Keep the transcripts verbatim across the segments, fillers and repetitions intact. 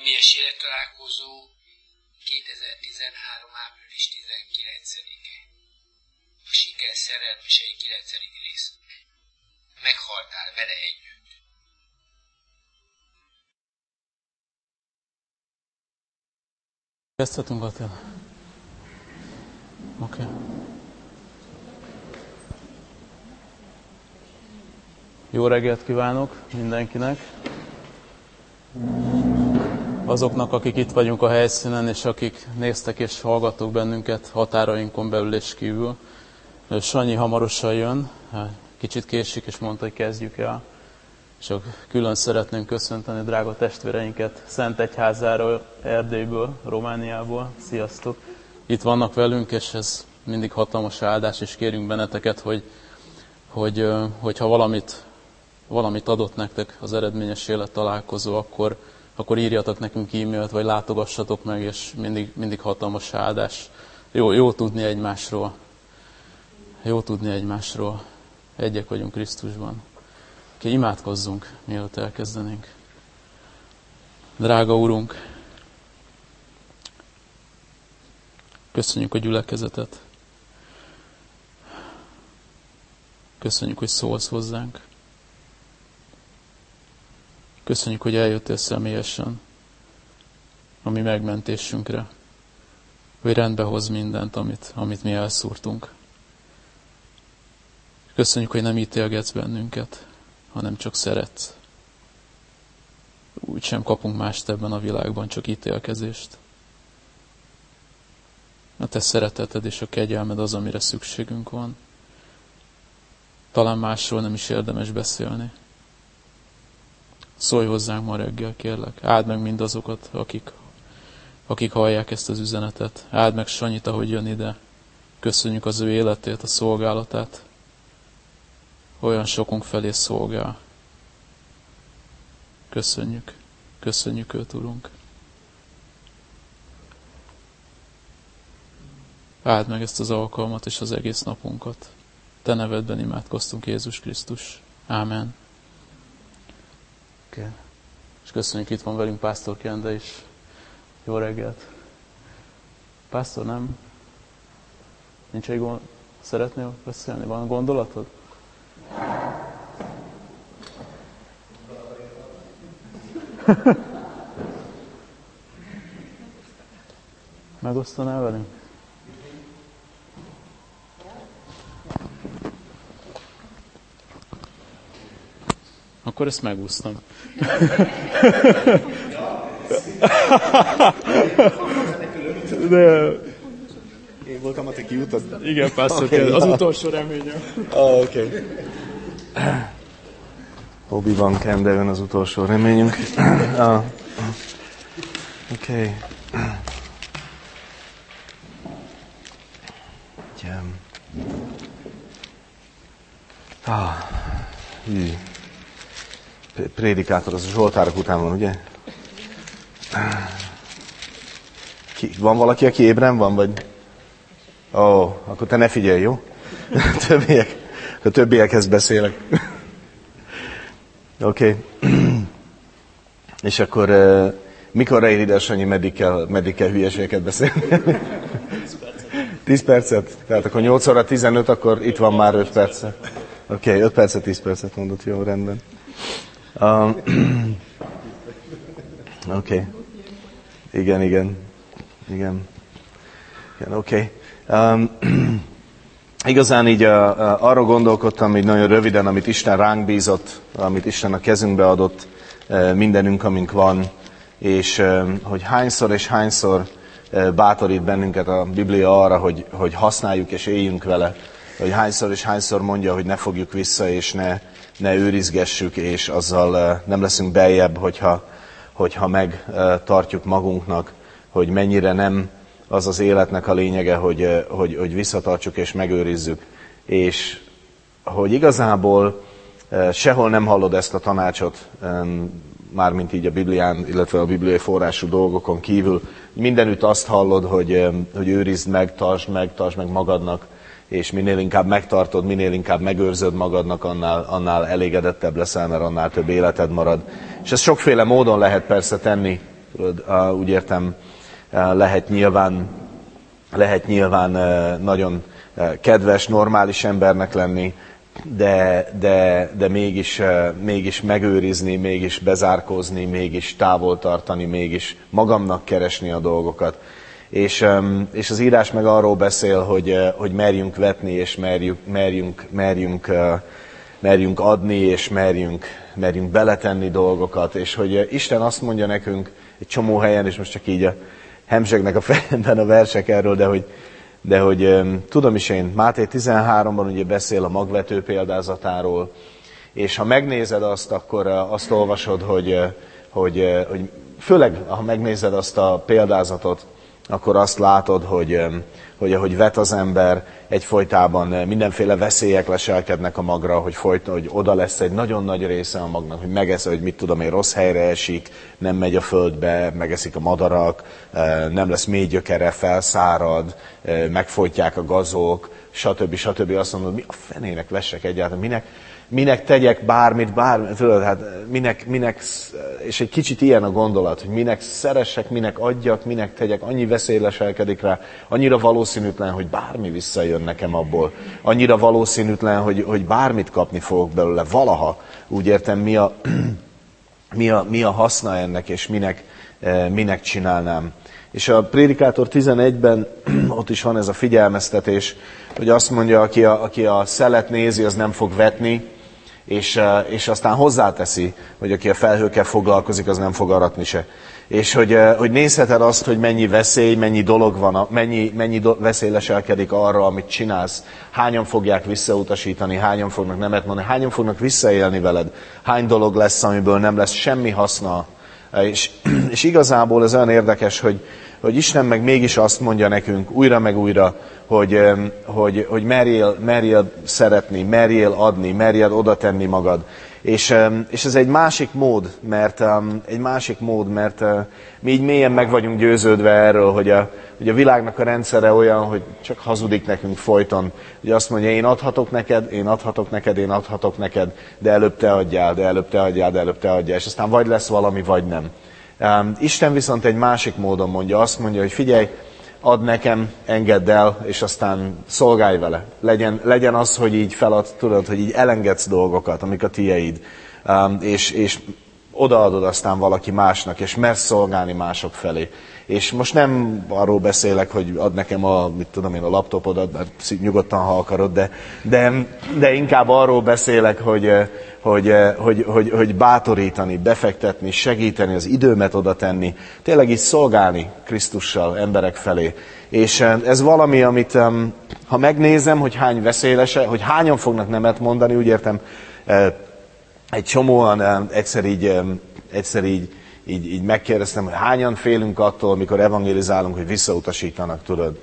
eredményes élettalálkozó kétezer-tizenhárom. április tizenkilencedike. A siker szerelmesei kilencedik rész. Meghaltál vele együtt. Kezdhetünk, Attila? Oké. Okay. Jó reggelt kívánok mindenkinek! Azoknak, akik itt vagyunk a helyszínen, és akik néztek és hallgattok bennünket határainkon belül és kívül. Sanyi hamarosan jön, kicsit késik, és mondta, hogy kezdjük el. Csak külön szeretném köszönteni drága testvéreinket Szentegyházáról, Erdélyből, Romániából. Sziasztok! Itt vannak velünk, és ez mindig hatalmas áldás, és kérünk benneteket, hogy, hogy, hogyha valamit, valamit adott nektek az eredményes élet találkozó, akkor, akkor írjatok nekünk e-mailt, vagy látogassatok meg, és mindig, mindig hatalmas áldás. Jó, jó tudni egymásról. Jó tudni egymásról. Egyek vagyunk Krisztusban. Oké, imádkozzunk, mielőtt elkezdenénk. Drága Urunk, köszönjük a gyülekezetet. Köszönjük, hogy szólsz hozzánk. Köszönjük, hogy eljöttél személyesen a mi megmentésünkre, hogy rendbe hoz mindent, amit, amit mi elszúrtunk. Köszönjük, hogy nem ítélgetsz bennünket, hanem csak szeretsz. Úgy sem kapunk mást ebben a világban, csak ítélkezést. A te szereteted és a kegyelmed az, amire szükségünk van. Talán másról nem is érdemes beszélni. Szólj hozzánk ma reggel, kérlek. Áld meg mindazokat, akik, akik hallják ezt az üzenetet. Áld meg Sanyit, ahogy jön ide. Köszönjük az ő életét, a szolgálatát. Olyan sokunk felé szolgál. Köszönjük. Köszönjük őt, Urunk. Áld meg ezt az alkalmat és az egész napunkat. Te nevedben imádkoztunk, Jézus Krisztus. Ámen. Okay. És köszönjük, itt van velünk Pásztor Kende is. Jó reggelt. Pásztor, nem? Nincs egy gond... Szeretnél beszélni? Van gondolatod? Megosztanál velünk? Akkor ezt megúsztam. De... Én voltam a te kiutad? Igen, Pásztor, okay, az utolsó reményem. Oh, oké. Okay. Obi-Wan Kende jön az utolsó reményünk. ah. Oké. Okay. Gyem. Ah. Hű. Prédikátor, az a Zsoltárok után van, ugye? Ki, van valaki, aki ébren van, vagy? Ó, oh, akkor te ne figyelj, jó? Többiek, akkor többiekhez beszélek. Oké. Okay. És akkor uh, mikor ér ide, Sanyi, meddig kell, meddig kell hülyeségeket beszélni? tíz percet? Tehát akkor nyolc óra tizenöt, akkor itt van már öt percet. Oké, okay, öt percet, tíz percet mondott, jó, rendben. Um, Oké. Okay. Igen, igen. Igen. Igen, oké. Okay. Um, igazán így uh, uh, arra gondolkodtam, így nagyon röviden, amit Isten ránk bízott, amit Isten a kezünkbe adott, uh, mindenünk, amink van, és uh, hogy hányszor és hányszor uh, bátorít bennünket a Biblia arra, hogy, hogy használjuk és éljünk vele, hogy hányszor és hányszor mondja, hogy ne fogjuk vissza, és ne, ne őrizgessük, és azzal uh, nem leszünk beljebb, hogyha, hogyha megtartjuk magunknak, hogy mennyire nem az az életnek a lényege, hogy, hogy, hogy visszatartsuk és megőrizzük. És hogy igazából sehol nem hallod ezt a tanácsot, mármint így a Biblián, illetve a bibliai forrású dolgokon kívül. Mindenütt azt hallod, hogy, hogy őrizd meg, tartsd meg, tartsd meg magadnak, és minél inkább megtartod, minél inkább megőrzöd magadnak, annál, annál elégedettebb leszel, mert annál több életed marad. És ezt sokféle módon lehet persze tenni. Tudod, úgy értem, lehet nyilván, lehet nyilván nagyon kedves, normális embernek lenni, de, de, de mégis, mégis megőrizni, mégis bezárkózni, mégis távol tartani, mégis magamnak keresni a dolgokat. És, és az írás meg arról beszél, hogy, hogy merjünk vetni, és merjünk, merjünk, merjünk, merjünk adni, és merjünk, merjünk beletenni dolgokat. És hogy Isten azt mondja nekünk egy csomó helyen, és most csak így a hemzsegnek a fejemben a versek erről, de hogy, de hogy um, tudom is én, Máté tizenháromban ugye beszél a magvető példázatáról, és ha megnézed azt, akkor uh, azt olvasod, hogy, uh, hogy, uh, hogy főleg, ha megnézed azt a példázatot, akkor azt látod, hogy, um, hogy ahogy vet az ember, egyfolytában uh, mindenféle veszélyek leselkednek a magra, hogy, folyt, hogy oda lesz egy nagyon nagy része a magnak, hogy megesz, hogy mit tudom én, rossz helyre esik, nem megy a földbe, megeszik a madarak, uh, nem lesz mély gyökere, felszárad, uh, megfojtják a gazok, stb. stb. Azt mondod, mi a fenének vessek egyáltalán, minek, minek tegyek bármit, bármit, tudod, hát minek, minek, és egy kicsit ilyen a gondolat, hogy minek szeressek, minek adjak, minek tegyek, annyi veszély leselkedik rá, annyira valószínűtlen, hogy bármi visszajön nekem abból, annyira valószínűtlen, hogy, hogy bármit kapni fogok belőle, valaha, úgy értem, mi a, mi a, mi a haszna ennek, és minek, minek csinálnám. És a Prédikátor tizenegyben ott is van ez a figyelmeztetés, hogy azt mondja, aki a, aki a szelet nézi, az nem fog vetni, és, és aztán hozzáteszi, hogy aki a felhőkkel foglalkozik, az nem fog aratni se. És hogy, hogy nézheted azt, hogy mennyi veszély, mennyi dolog van, mennyi, mennyi do, veszély leselkedik arra, amit csinálsz, hányan fogják visszautasítani, hányan fognak nemet mondani, hányan fognak visszaélni veled, hány dolog lesz, amiből nem lesz semmi haszna. És, és igazából ez olyan érdekes, hogy, hogy Isten meg mégis azt mondja nekünk újra meg újra, hogy, hogy, hogy merjél, merjél szeretni, merjél adni, merjél oda tenni magad. És, és ez egy másik mód, mert egy másik mód, mert mi így mélyen meg vagyunk győződve erről, hogy a, hogy a világnak a rendszere olyan, hogy csak hazudik nekünk folyton. Hogy azt mondja, én adhatok neked, én adhatok neked, én adhatok neked, de előbb te adjál, de előbb te adjál, de előbb te adjál. És aztán vagy lesz valami, vagy nem. Isten viszont egy másik módon mondja, azt mondja, hogy figyelj, add nekem, engedd el, és aztán szolgálj vele. Legyen, legyen az, hogy így felad, tudod, hogy így elengedsz dolgokat, amik a tiéd, és, és odaadod aztán valaki másnak, és mersz szolgálni mások felé. És most nem arról beszélek, hogy add nekem a, mit tudom én, a laptopodat, mert nyugodtan, ha akarod, de, de, de inkább arról beszélek, hogy, hogy, hogy, hogy, hogy bátorítani, befektetni, segíteni, az időmet oda tenni, tényleg így szolgálni Krisztussal emberek felé. És ez valami, amit ha megnézem, hogy hány veszélyese, hogy hányan fognak nemet mondani, úgy értem, egy csomóan egyszer így, egyszer így Így, így megkérdeztem, hogy hányan félünk attól, mikor evangelizálunk, hogy visszautasítanak, tudod.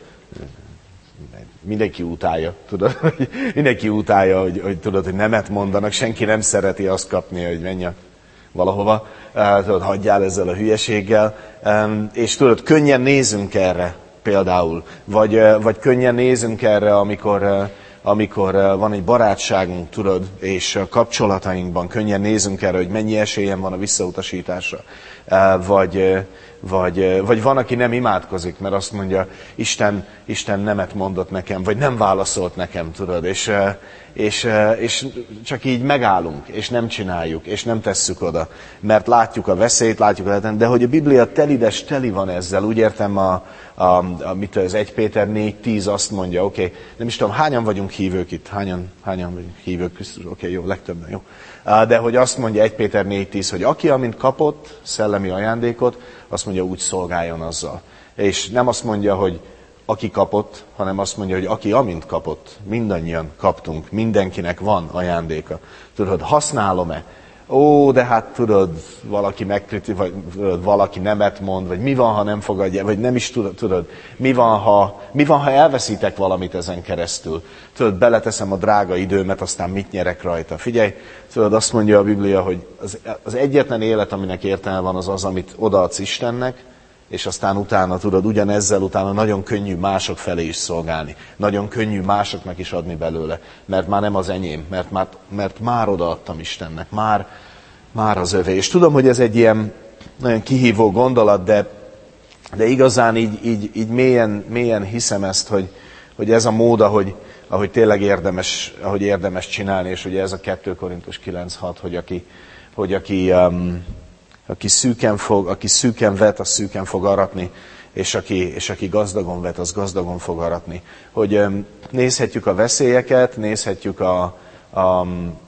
Mindenki utálja, tudod. Mindenki utálja, hogy, hogy tudod, hogy nemet mondanak, senki nem szereti azt kapni, hogy menjek valahova. Tudod, hagyjál ezzel a hülyeséggel. És tudod, könnyen nézünk erre például. Vagy, vagy könnyen nézünk erre, amikor... amikor van egy barátságunk, tudod, és a kapcsolatainkban könnyen nézünk erre, hogy mennyi esélyem van a visszautasításra. Vagy, vagy, vagy van, aki nem imádkozik, mert azt mondja, Isten, Isten nemet mondott nekem, vagy nem válaszolt nekem, tudod, és, és, és csak így megállunk, és nem csináljuk, és nem tesszük oda, mert látjuk a veszélyt, látjuk a lehetőt, de hogy a Biblia telides teli van ezzel, úgy értem, a, a, a, mit az egy Péter négy tíz azt mondja, oké, okay, nem is tudom, hányan vagyunk hívők itt, hányan, hányan vagyunk hívők Krisztus, oké, okay, jó, legtöbben, jó. De hogy azt mondja egy Péter négy tíz, hogy aki amint kapott szellemi ajándékot, azt mondja, úgy szolgáljon azzal. És nem azt mondja, hogy aki kapott, hanem azt mondja, hogy aki amint kapott, mindannyian kaptunk, mindenkinek van ajándéka. Tudod, használom-e? Ó, de hát tudod, valaki megkriti, vagy tudod, valaki nemet mond, vagy mi van, ha nem fogadja, vagy nem is tudod, tudod mi, van, ha, mi van, ha elveszítek valamit ezen keresztül. Tudod, beleteszem a drága időmet, aztán mit nyerek rajta. Figyelj, tudod, azt mondja a Biblia, hogy az, az egyetlen élet, aminek értelme van, az az, amit odaadsz Istennek, és aztán utána, tudod, ugyanezzel utána nagyon könnyű mások felé is szolgálni. Nagyon könnyű másoknak is adni belőle, mert már nem az enyém, mert már, mert már odaadtam Istennek, már, már az övé. És tudom, hogy ez egy ilyen, nagyon kihívó gondolat, de, de igazán így, így, így mélyen, mélyen hiszem ezt, hogy, hogy ez a mód, ahogy, ahogy tényleg érdemes, ahogy érdemes csinálni, és ugye ez a kettő Korintus kilenc hat, hogy aki, hogy aki, um, aki szűken fog, aki szűken vet, az szűken fog aratni, és aki, és aki gazdagon vet, az gazdagon fog aratni. Hogy um, nézhetjük a veszélyeket, nézhetjük a, a, a,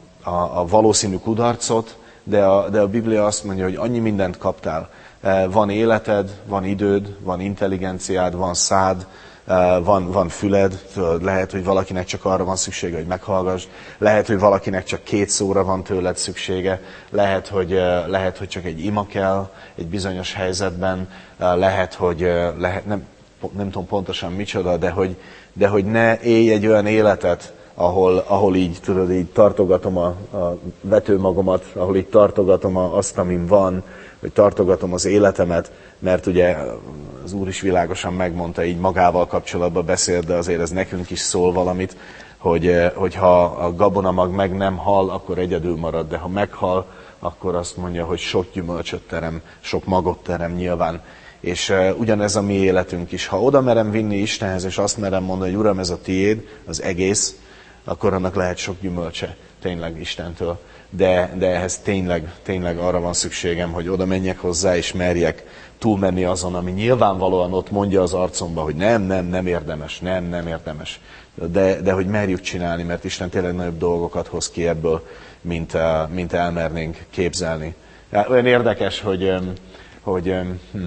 a valószínű kudarcot, de a, de a Biblia azt mondja, hogy annyi mindent kaptál. Van életed, van időd, van intelligenciád, van szád, van, van füled, lehet, hogy valakinek csak arra van szüksége, hogy meghallgass, lehet, hogy valakinek csak két szóra van tőled szüksége, lehet, hogy, lehet, hogy csak egy ima kell egy bizonyos helyzetben, lehet, hogy lehet, nem, nem tudom pontosan micsoda, de hogy, de hogy ne élj egy olyan életet, ahol, ahol így, tudod, így tartogatom a, a vetőmagomat, ahol így tartogatom a, azt, amin van, hogy tartogatom az életemet, mert ugye az Úr is világosan megmondta, így magával kapcsolatban beszélt, de azért ez nekünk is szól valamit, hogy, hogy ha a gabonamag meg nem hal, akkor egyedül marad, de ha meghal, akkor azt mondja, hogy sok gyümölcsöt terem, sok magot terem nyilván. És uh, ugyanez a mi életünk is. Ha oda merem vinni Istenhez, és azt merem mondani, hogy Uram, ez a tiéd, az egész, akkor annak lehet sok gyümölcse tényleg Istentől. De, de ehhez tényleg, tényleg arra van szükségem, hogy oda menjek hozzá, és merjek túlmenni azon, ami nyilvánvalóan ott mondja az arcomba, hogy nem, nem, nem érdemes, nem, nem érdemes. De, de hogy merjük csinálni, mert Isten tényleg nagyobb dolgokat hoz ki ebből, mint, mint elmernénk képzelni. Olyan érdekes, hogy, hogy hm,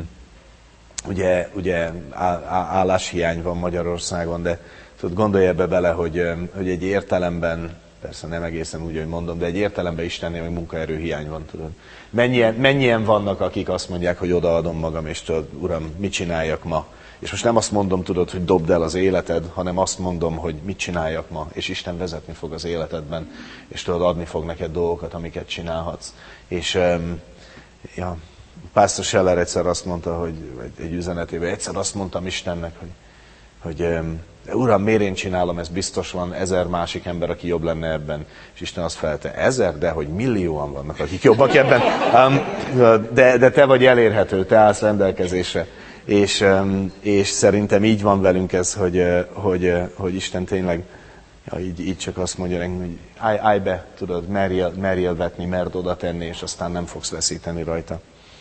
ugye, ugye álláshiány van Magyarországon, de tudod, gondolj ebbe bele, hogy, hogy egy értelemben, persze nem egészen úgy, hogy mondom, de egy értelemben Istennél meg munkaerőhiány van, tudod. Mennyien, mennyien vannak, akik azt mondják, hogy odaadom magam, és tudod, Uram, mit csináljak ma? És most nem azt mondom, tudod, hogy dobd el az életed, hanem azt mondom, hogy mit csináljak ma, és Isten vezetni fog az életedben, és tudod, adni fog neked dolgokat, amiket csinálhatsz. És um, ja, Pásztor Scheller egyszer azt mondta, hogy egy üzenetében, egyszer azt mondtam Istennek, hogy, hogy um, Uram, miért én csinálom, ez biztos van ezer másik ember, aki jobb lenne ebben. És Isten azt felelte, ezer, de hogy millióan vannak, akik jobbak ebben. Um, de, de te vagy elérhető, te állsz rendelkezésre. És, um, és szerintem így van velünk ez, hogy, hogy, hogy Isten tényleg ja, így, így csak azt mondja nekünk, hogy állj, állj be, tudod, merjél, merjél vetni, merd oda tenni, és aztán nem fogsz veszíteni rajta.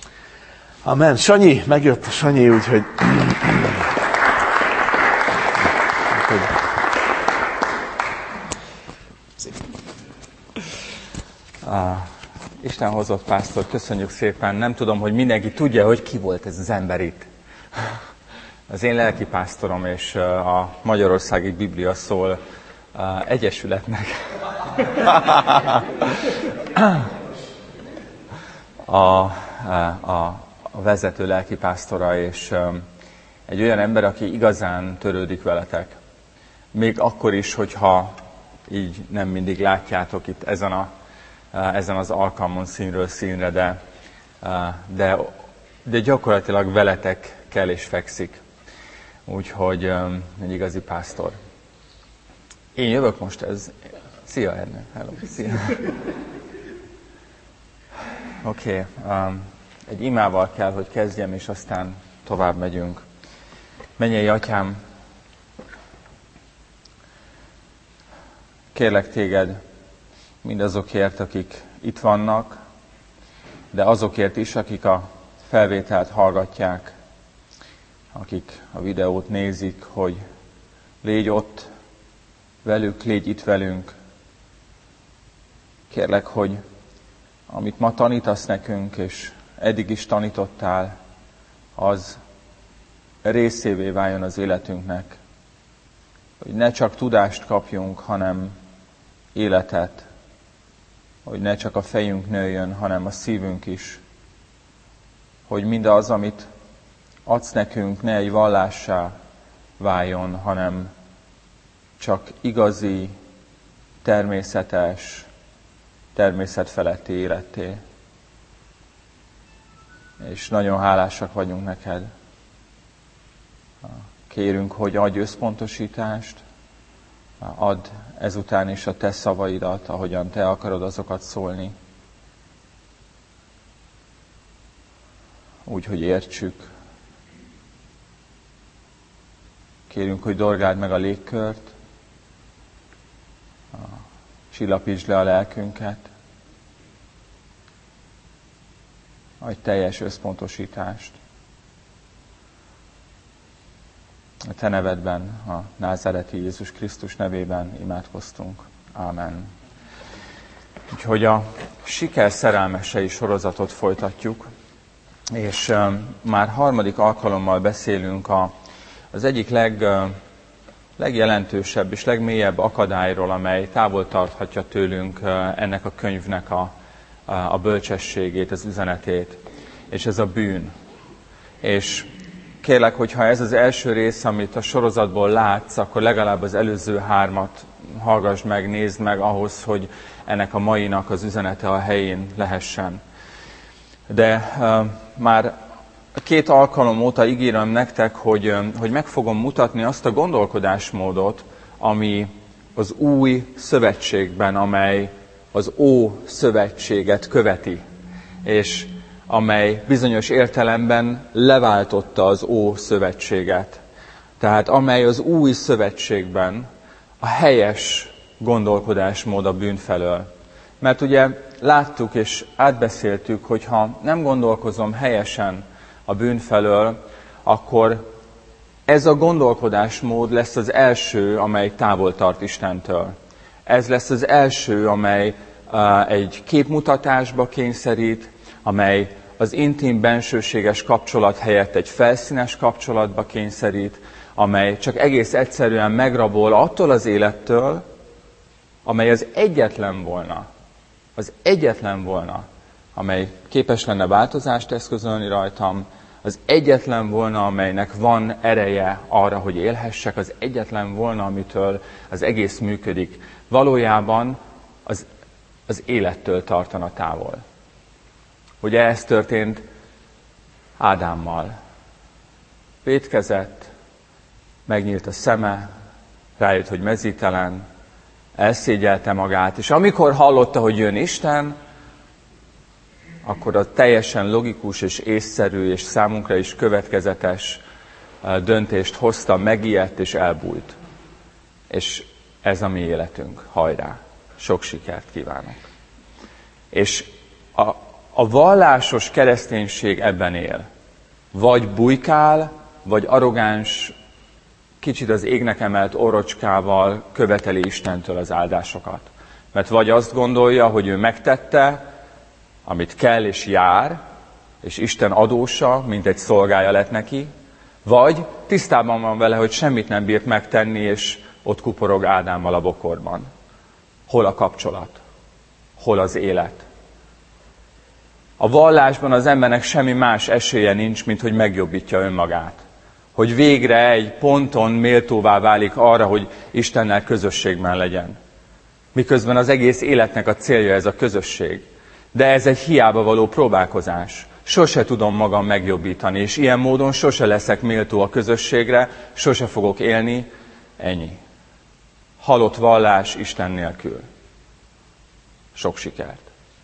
Amen. Sanyi, megjött a Sanyi, úgyhogy... Ah, Isten hozott pásztor, köszönjük szépen. Nem tudom, hogy mindenki tudja, hogy ki volt ez az ember itt. Az én lelki pásztorom és a Magyarországi Biblia Szól Egyesületnek a, a, a vezető lelki pásztora, és egy olyan ember, aki igazán törődik veletek. Még akkor is, hogyha így nem mindig látjátok itt ezen, a, ezen az alkalmon színről színre, de, de, de gyakorlatilag veletek kell és fekszik. Úgyhogy egy igazi pásztor. Én jövök most, ez... Szia, Ernő! Hello! Szia! Oké, okay, um, egy imával kell, hogy kezdjem, és aztán tovább megyünk. Mennyei Atyám, kérlek téged mindazokért, akik itt vannak, de azokért is, akik a felvételt hallgatják, akik a videót nézik, hogy légy ott velük, légy itt velünk. Kérlek, hogy amit ma tanítasz nekünk, és eddig is tanítottál, az részévé váljon az életünknek. Hogy ne csak tudást kapjunk, hanem életet. Hogy ne csak a fejünk nőjön, hanem a szívünk is. Hogy mindaz, amit adsz nekünk, ne egy vallássá váljon, hanem csak igazi, természetes, természetfeletti életté. És nagyon hálásak vagyunk neked. Kérünk, hogy adj összpontosítást, add ezután is a te szavaidat, ahogyan te akarod azokat szólni. úgy, hogy értsük. Kérünk, hogy dorgáld meg a légkört, csillapítsd le a lelkünket, adj teljes összpontosítást. A te nevedben, a názáreti Jézus Krisztus nevében imádkoztunk. Ámen. Úgyhogy a siker szerelmesei sorozatot folytatjuk, és um, már harmadik alkalommal beszélünk a, az egyik leg, uh, legjelentősebb és legmélyebb akadályról, amely távol tarthatja tőlünk uh, ennek a könyvnek a, a, a bölcsességét, az üzenetét, és ez a bűn. És kérlek, hogyha ez az első rész, amit a sorozatból látsz, akkor legalább az előző hármat hallgass meg, nézd meg ahhoz, hogy ennek a mainak az üzenete a helyén lehessen. De uh, már két alkalom óta ígérem nektek, hogy, uh, hogy meg fogom mutatni azt a gondolkodásmódot, ami az új szövetségben, amely az Ószövetséget követi, és amely bizonyos értelemben leváltotta az Ószövetséget. Tehát amely az új szövetségben a helyes gondolkodásmód a bűn felől. Mert ugye láttuk és átbeszéltük, hogy ha nem gondolkozom helyesen a bűn felől, akkor ez a gondolkodásmód lesz az első, amely távol tart Istentől. Ez lesz az első, amely uh, egy képmutatásba kényszerít, amely az intim, bensőséges kapcsolat helyett egy felszínes kapcsolatba kényszerít, amely csak egész egyszerűen megrabol attól az élettől, amely az egyetlen volna, az egyetlen volna, amely képes lenne változást eszközölni rajtam, az egyetlen volna, amelynek van ereje arra, hogy élhessek, az egyetlen volna, amitől az egész működik. Valójában az, az élettől tartana távol. Ugye ez történt Ádámmal. Vétkezett, megnyílt a szeme, rájött, hogy mezítelen, elszégyelte magát, és amikor hallotta, hogy jön Isten, akkor a teljesen logikus és észszerű és számunkra is következetes döntést hozta, megijedt és elbújt. És ez a mi életünk. Hajrá! Sok sikert kívánok! És a, a vallásos kereszténység ebben él. Vagy bujkál, vagy arrogáns, kicsit az égnek emelt orrocskával követeli Istentől az áldásokat. Mert vagy azt gondolja, hogy ő megtette, amit kell és jár, és Isten adósa, mint egy szolgája lett neki, vagy tisztában van vele, hogy semmit nem bírt megtenni, és ott kuporog Ádámmal a bokorban. Hol a kapcsolat? Hol az élet? A vallásban az embernek semmi más esélye nincs, mint hogy megjobbítja önmagát. Hogy végre egy ponton méltóvá válik arra, hogy Istennel közösségben legyen. Miközben az egész életnek a célja ez a közösség. De ez egy hiába való próbálkozás. Sose tudom magam megjobbítani, és ilyen módon sose leszek méltó a közösségre, sose fogok élni, ennyi. Halott vallás Isten nélkül. Sok sikert.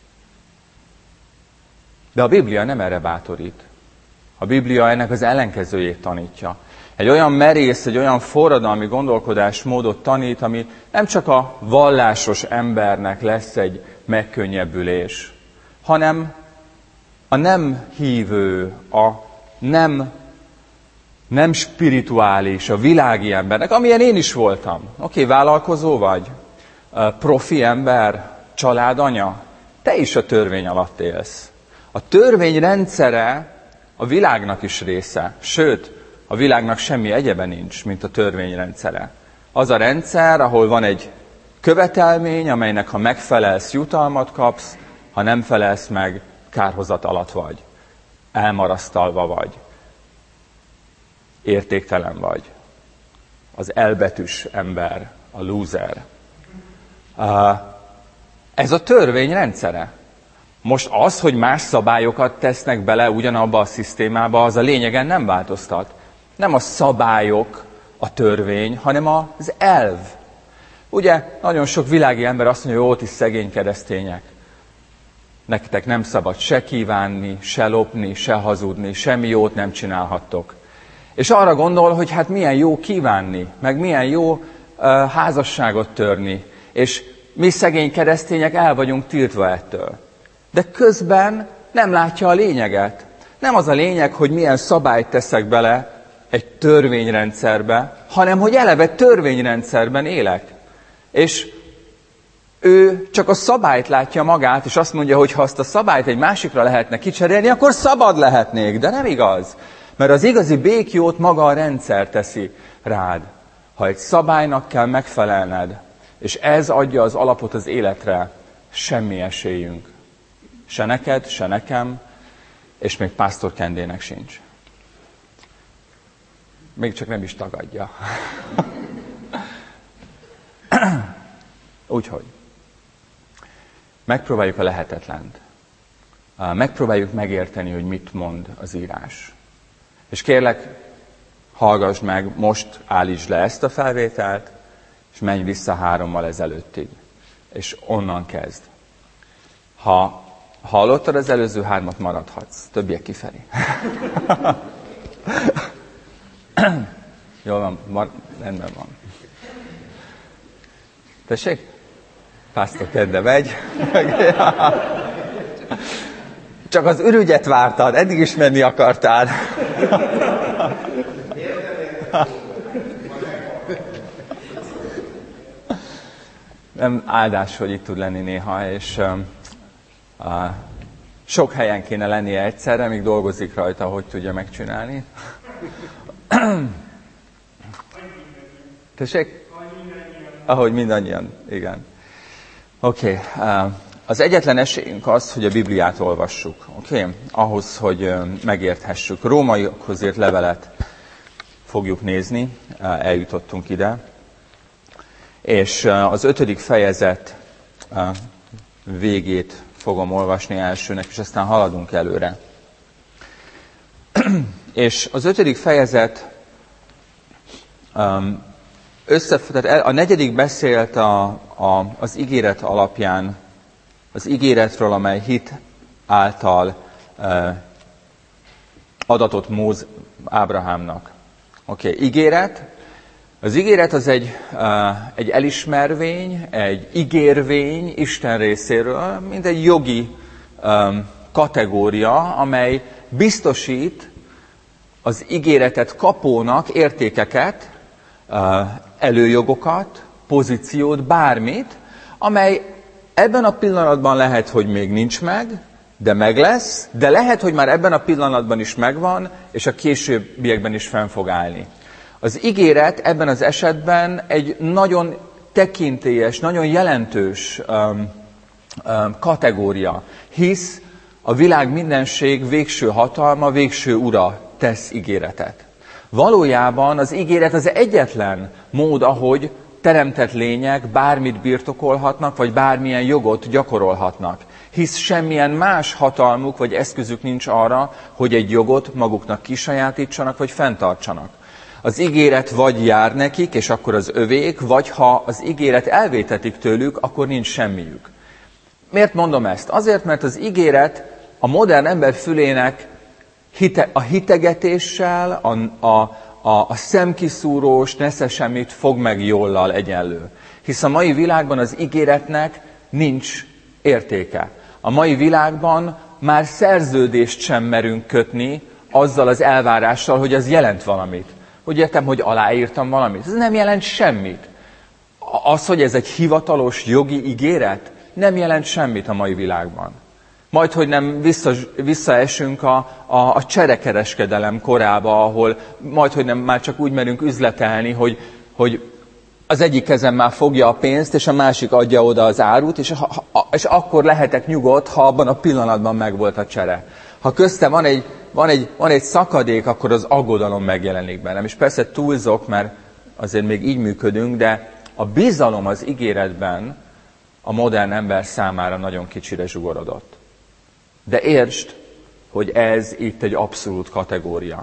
De a Biblia nem erre bátorít. A Biblia ennek az ellenkezőjét tanítja. Egy olyan merész, egy olyan forradalmi gondolkodásmódot tanít, ami nem csak a vallásos embernek lesz egy megkönnyebbülés, hanem a nem hívő, a nem, nem spirituális, a világi embernek, amilyen én is voltam. Oké, okay, vállalkozó vagy, profi ember, családanya, te is a törvény alatt élsz. A törvény rendszere a világnak is része, sőt, a világnak semmi egyebe nincs, mint a törvény rendszere. Az a rendszer, ahol van egy követelmény, amelynek ha megfelelsz, jutalmat kapsz, ha nem felelsz meg, kárhozat alatt vagy, elmarasztalva vagy, értéktelen vagy. Az elbetűs ember, a loser. Ez a törvény rendszere. Most az, hogy más szabályokat tesznek bele ugyanabba a szisztémába, az a lényegen nem változtat. Nem a szabályok a törvény, hanem az elv. Ugye nagyon sok világi ember azt mondja, hogy ott is szegény keresztények. Nektek nem szabad se kívánni, se lopni, se hazudni, semmi jót nem csinálhattok. És arra gondol, hogy hát milyen jó kívánni, meg milyen jó uh, házasságot törni, és mi szegény keresztények el vagyunk tiltva ettől. De közben nem látja a lényeget. Nem az a lényeg, hogy milyen szabályt teszek bele egy törvényrendszerbe, hanem hogy eleve törvényrendszerben élek. És ő csak a szabályt látja magát, és azt mondja, hogy ha azt a szabályt egy másikra lehetne kicserélni, akkor szabad lehetnék, de nem igaz. Mert az igazi békjót maga a rendszer teszi rád. Ha egy szabálynak kell megfelelned, és ez adja az alapot az életre, semmi esélyünk. Se neked, se nekem, és még Pásztor Kendének sincs. Még csak nem is tagadja. Úgyhogy megpróbáljuk a lehetetlent. Megpróbáljuk megérteni, hogy mit mond az írás. És kérlek, hallgass meg, most állítsd le ezt a felvételt, és menj vissza hárommal ezelőttig. És onnan kezd. Ha hallottad az előző hármat, maradhatsz. Többiek kifelé. Jól van, mar- rendben van. Tessék? Pásztor Kende megy. Csak az ürügyet vártad, eddig is menni akartál. Nem áldás, hogy itt tud lenni néha, és uh, uh, sok helyen kéne lennie egyszerre, míg dolgozik rajta, hogy tudja megcsinálni. Tessék? Ahogy mindannyian, igen. Oké, okay. uh, az egyetlen esélyünk az, hogy a Bibliát olvassuk, oké? Okay? Ahhoz, hogy uh, megérthessük. Rómaiakhoz írt levelet fogjuk nézni, uh, eljutottunk ide. És uh, az ötödik fejezet uh, végét fogom olvasni elsőnek, és aztán haladunk előre. És az ötödik fejezet um, össze, tehát a negyedik beszélt a, a, az ígéret alapján, az ígéretről, amely hit által uh, adatott Móz Ábrahámnak. Oké, okay, ígéret. Az ígéret az egy, uh, egy elismervény, egy ígérvény Isten részéről, mint egy jogi um, kategória, amely biztosít az ígéretet kapónak értékeket, uh, előjogokat, pozíciót, bármit, amely ebben a pillanatban lehet, hogy még nincs meg, de meg lesz, de lehet, hogy már ebben a pillanatban is megvan, és a későbbiekben is fenn fog állni. Az ígéret ebben az esetben egy nagyon tekintélyes, nagyon jelentős um, um, kategória, hisz a világ mindenség végső hatalma, végső ura tesz ígéretet. Valójában az ígéret az egyetlen mód, ahogy teremtett lények bármit birtokolhatnak, vagy bármilyen jogot gyakorolhatnak. Hisz semmilyen más hatalmuk vagy eszközük nincs arra, hogy egy jogot maguknak kisajátítsanak, vagy fenntartsanak. Az ígéret vagy jár nekik, és akkor az övék, vagy ha az ígéret elvétetik tőlük, akkor nincs semmiük. Miért mondom ezt? Azért, mert az ígéret a modern ember fülének hite, a hitegetéssel, a, a, a, a szemkiszúrós, nesze semmit fog meg jóllal egyenlő. Hisz a mai világban az ígéretnek nincs értéke. A mai világban már szerződést sem merünk kötni azzal az elvárással, hogy az jelent valamit. Hogy értem, hogy aláírtam valamit. Ez nem jelent semmit. Az, hogy ez egy hivatalos jogi ígéret, nem jelent semmit a mai világban. Majd, hogy nem vissza, visszaesünk a, a, a cserekereskedelem korába, ahol majd, hogy nem már csak úgy merünk üzletelni, hogy, hogy az egyik kezem már fogja a pénzt, és a másik adja oda az árut, és, ha, és akkor lehetek nyugodt, ha abban a pillanatban megvolt a csere. Ha köztem van egy, van, egy, van egy szakadék, akkor az aggodalom megjelenik bennem. És persze túlzok, mert azért még így működünk, de a bizalom az ígéretben a modern ember számára nagyon kicsire zsugorodott. De értsd, hogy ez itt egy abszolút kategória.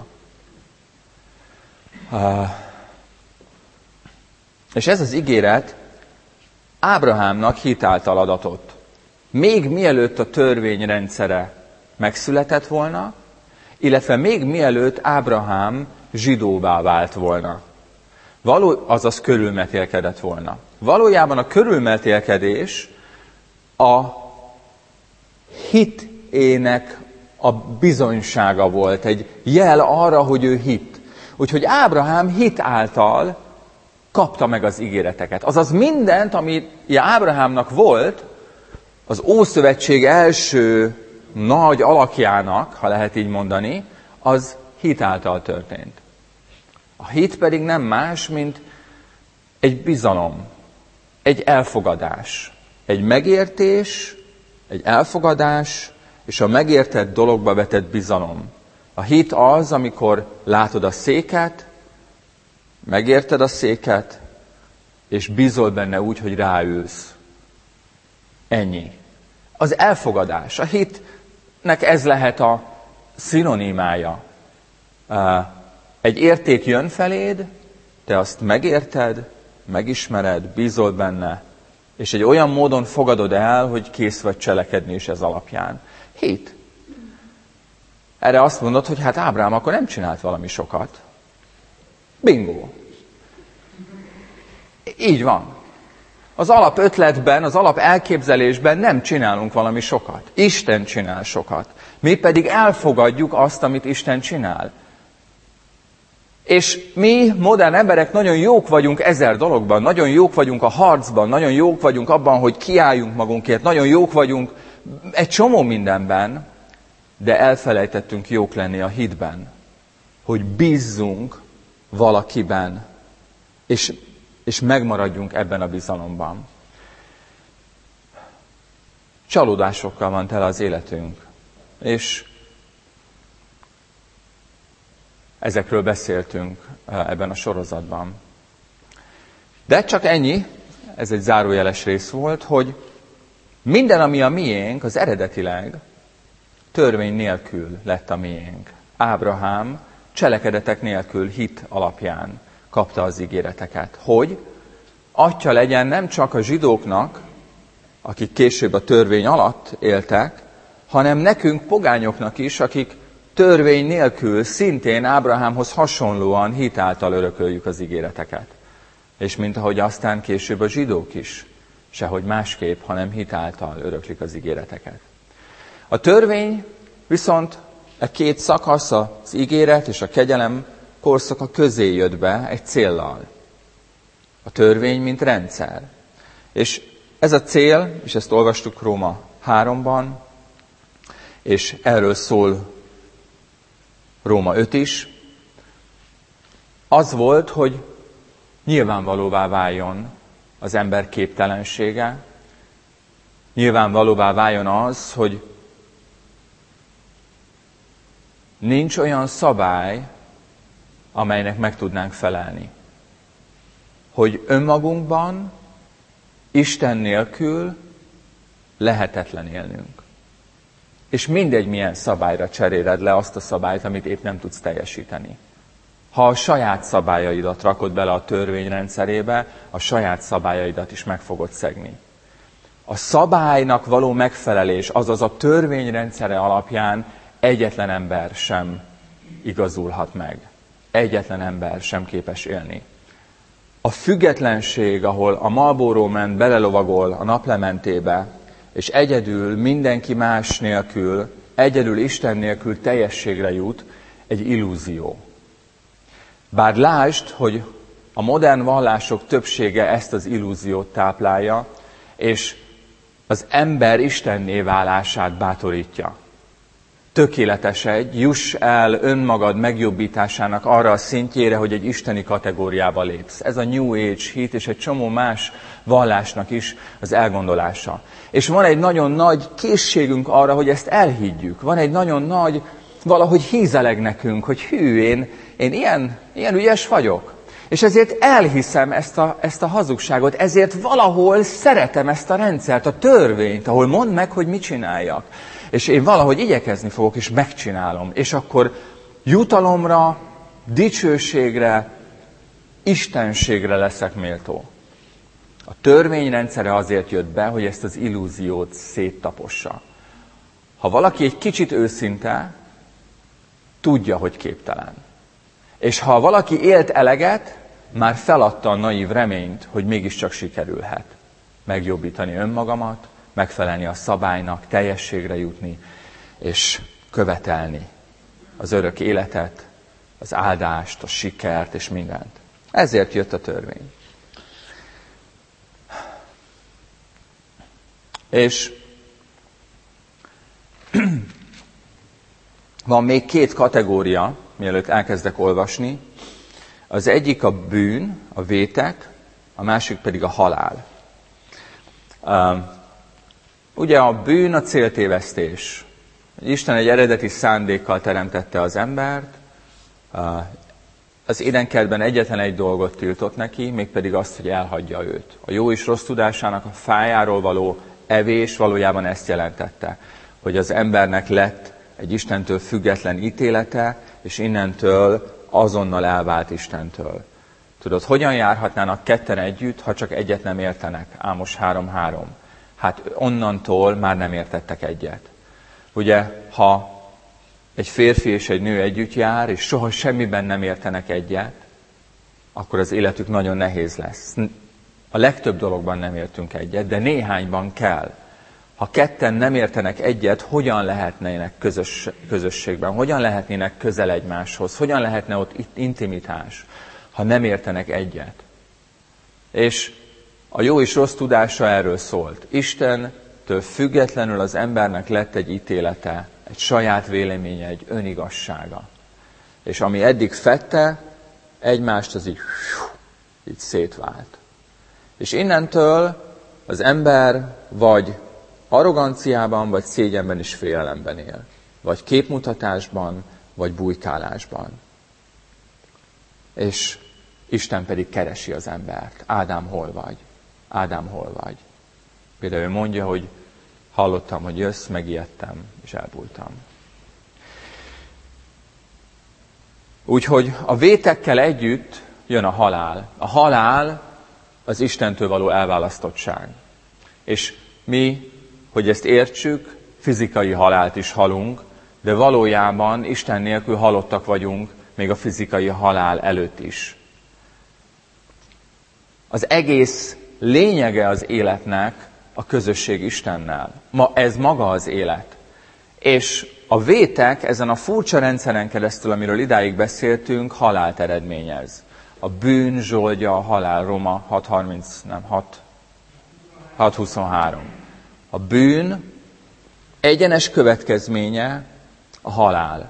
Uh, és ez az ígéret Ábrahámnak hit által adatott. még mielőtt a törvény rendszere megszületett volna, illetve még mielőtt Ábrahám zsidóvá vált volna. Való, azaz körülmetélkedett volna. Valójában a körülmetélkedés a hitének a bizonysága volt, egy jel arra, hogy ő hitt. Úgyhogy Ábrahám hit által kapta meg az ígéreteket. Azaz mindent, ami Ábrahámnak volt, az Ószövetség első nagy alakjának, ha lehet így mondani, az hit által történt. A hit pedig nem más, mint egy bizalom, egy elfogadás, egy megértés, egy elfogadás, és a megértett dologba vetett bizalom. A hit az, amikor látod a széket, megérted a széket, és bízol benne úgy, hogy ráülsz. Ennyi. Az elfogadás. A hitnek ez lehet a szinonimája. Egy érték jön feléd, te azt megérted, megismered, bízol benne, és egy olyan módon fogadod el, hogy kész vagy cselekedni is ez alapján. Hit. Erre azt mondod, hogy hát Ábrahám akkor nem csinált valami sokat. Bingo. Így van. Az alapötletben, az alap elképzelésben nem csinálunk valami sokat. Isten csinál sokat. Mi pedig elfogadjuk azt, amit Isten csinál. És mi, modern emberek, nagyon jók vagyunk ezer dologban, nagyon jók vagyunk a harcban, nagyon jók vagyunk abban, hogy kiálljunk magunkért, nagyon jók vagyunk egy csomó mindenben, de elfelejtettünk jók lenni a hitben, hogy bízzunk valakiben, és, és megmaradjunk ebben a bizalomban. Csalódásokkal van tele az életünk, és ezekről beszéltünk ebben a sorozatban. De csak ennyi, ez egy zárójeles rész volt, hogy minden, ami a miénk, az eredetileg törvény nélkül lett a miénk. Ábrahám cselekedetek nélkül hit alapján kapta az ígéreteket, hogy atya legyen nem csak a zsidóknak, akik később a törvény alatt éltek, hanem nekünk pogányoknak is, akik törvény nélkül szintén Ábrahámhoz hasonlóan hit által örököljük az ígéreteket. És mint ahogy aztán később a zsidók is, sehogy másképp, hanem hit által öröklik az ígéreteket. A törvény viszont a két szakasz, az ígéret és a kegyelem korszaka közé jött be egy céllal. A törvény, mint rendszer. És ez a cél, és ezt olvastuk Róma háromban, és erről szól Róma öt is, az volt, hogy nyilvánvalóvá váljon az ember képtelensége, nyilvánvalóvá váljon az, hogy nincs olyan szabály, amelynek meg tudnánk felelni. Hogy önmagunkban, Isten nélkül lehetetlen élnünk. És mindegy, milyen szabályra cseréled le azt a szabályt, amit épp nem tudsz teljesíteni. Ha a saját szabályaidat rakod bele a törvény rendszerébe, a saját szabályaidat is meg fogod szegni. A szabálynak való megfelelés, azaz a törvény rendszere alapján egyetlen ember sem igazulhat meg. Egyetlen ember sem képes élni. A függetlenség, ahol a Marlboro Man belelovagol a naplementébe, és egyedül, mindenki más nélkül, egyedül Isten nélkül teljességre jut, egy illúzió. Bár lásd, hogy a modern vallások többsége ezt az illúziót táplálja, és az ember Istenné válását bátorítja. Tökéletesedj, juss el önmagad megjobbításának arra a szintjére, hogy egy isteni kategóriába lépsz. Ez a New Age hit és egy csomó más vallásnak is az elgondolása. És van egy nagyon nagy készségünk arra, hogy ezt elhiggyük. Van egy nagyon nagy, valahogy hízeleg nekünk, hogy hű, én, én ilyen, ilyen ügyes vagyok. És ezért elhiszem ezt a, ezt a hazugságot, ezért valahol szeretem ezt a rendszert, a törvényt, ahol mondd meg, hogy mit csináljak. És én valahogy igyekezni fogok, és megcsinálom. És akkor jutalomra, dicsőségre, istenségre leszek méltó. A törvény rendszere azért jött be, hogy ezt az illúziót széttapossa. Ha valaki egy kicsit őszinte, tudja, hogy képtelen. És ha valaki élt eleget, már feladta a naív reményt, hogy mégiscsak sikerülhet. Megjobbítani önmagamat, megfelelni a szabálynak, teljességre jutni, és követelni az örök életet, az áldást, a sikert és mindent. Ezért jött a törvény. És van még két kategória, mielőtt elkezdek olvasni. Az egyik a bűn, a vétek, a másik pedig a halál. Uh, ugye a bűn a céltévesztés. Isten egy eredeti szándékkal teremtette az embert. Uh, az édenkertben egyetlen egy dolgot tiltott neki, mégpedig azt, hogy elhagyja őt. A jó és rossz tudásának a fájáról való evés valójában ezt jelentette, hogy az embernek lett egy Istentől független ítélete, és innentől azonnal elvált Istentől. Tudod, hogyan járhatnának ketten együtt, ha csak egyet nem értenek? Ámos három három. Hát onnantól már nem értettek egyet. Ugye, ha egy férfi és egy nő együtt jár, és soha semmiben nem értenek egyet, akkor az életük nagyon nehéz lesz. A legtöbb dologban nem értünk egyet, de néhányban kell. Ha ketten nem értenek egyet, hogyan lehetnének közös, közösségben, hogyan lehetnének közel egymáshoz, hogyan lehetne ott intimitás, ha nem értenek egyet. És a jó és rossz tudása erről szólt. Istentől függetlenül az embernek lett egy ítélete, egy saját véleménye, egy önigazsága. És ami eddig fedte, egymást az így, így szétvált. És innentől az ember vagy arroganciában, vagy szégyenben és félelemben él. Vagy képmutatásban, vagy bujkálásban. És Isten pedig keresi az embert. Ádám, hol vagy? Ádám, hol vagy? Például ő mondja, hogy hallottam, hogy jössz, megijedtem, és elbújtam. Úgyhogy a vétekkel együtt jön a halál. A halál az Istentől való elválasztottság. És mi, hogy ezt értsük, fizikai halált is halunk, de valójában Isten nélkül halottak vagyunk, még a fizikai halál előtt is. Az egész lényege az életnek a közösség Istennel. Ma ez maga az élet. És a vétek ezen a furcsa rendszeren keresztül, amiről idáig beszéltünk, halált eredményez. A bűn zsoldja a halál, Róma hat harminc, nem, hat huszonhárom. A bűn egyenes következménye a halál.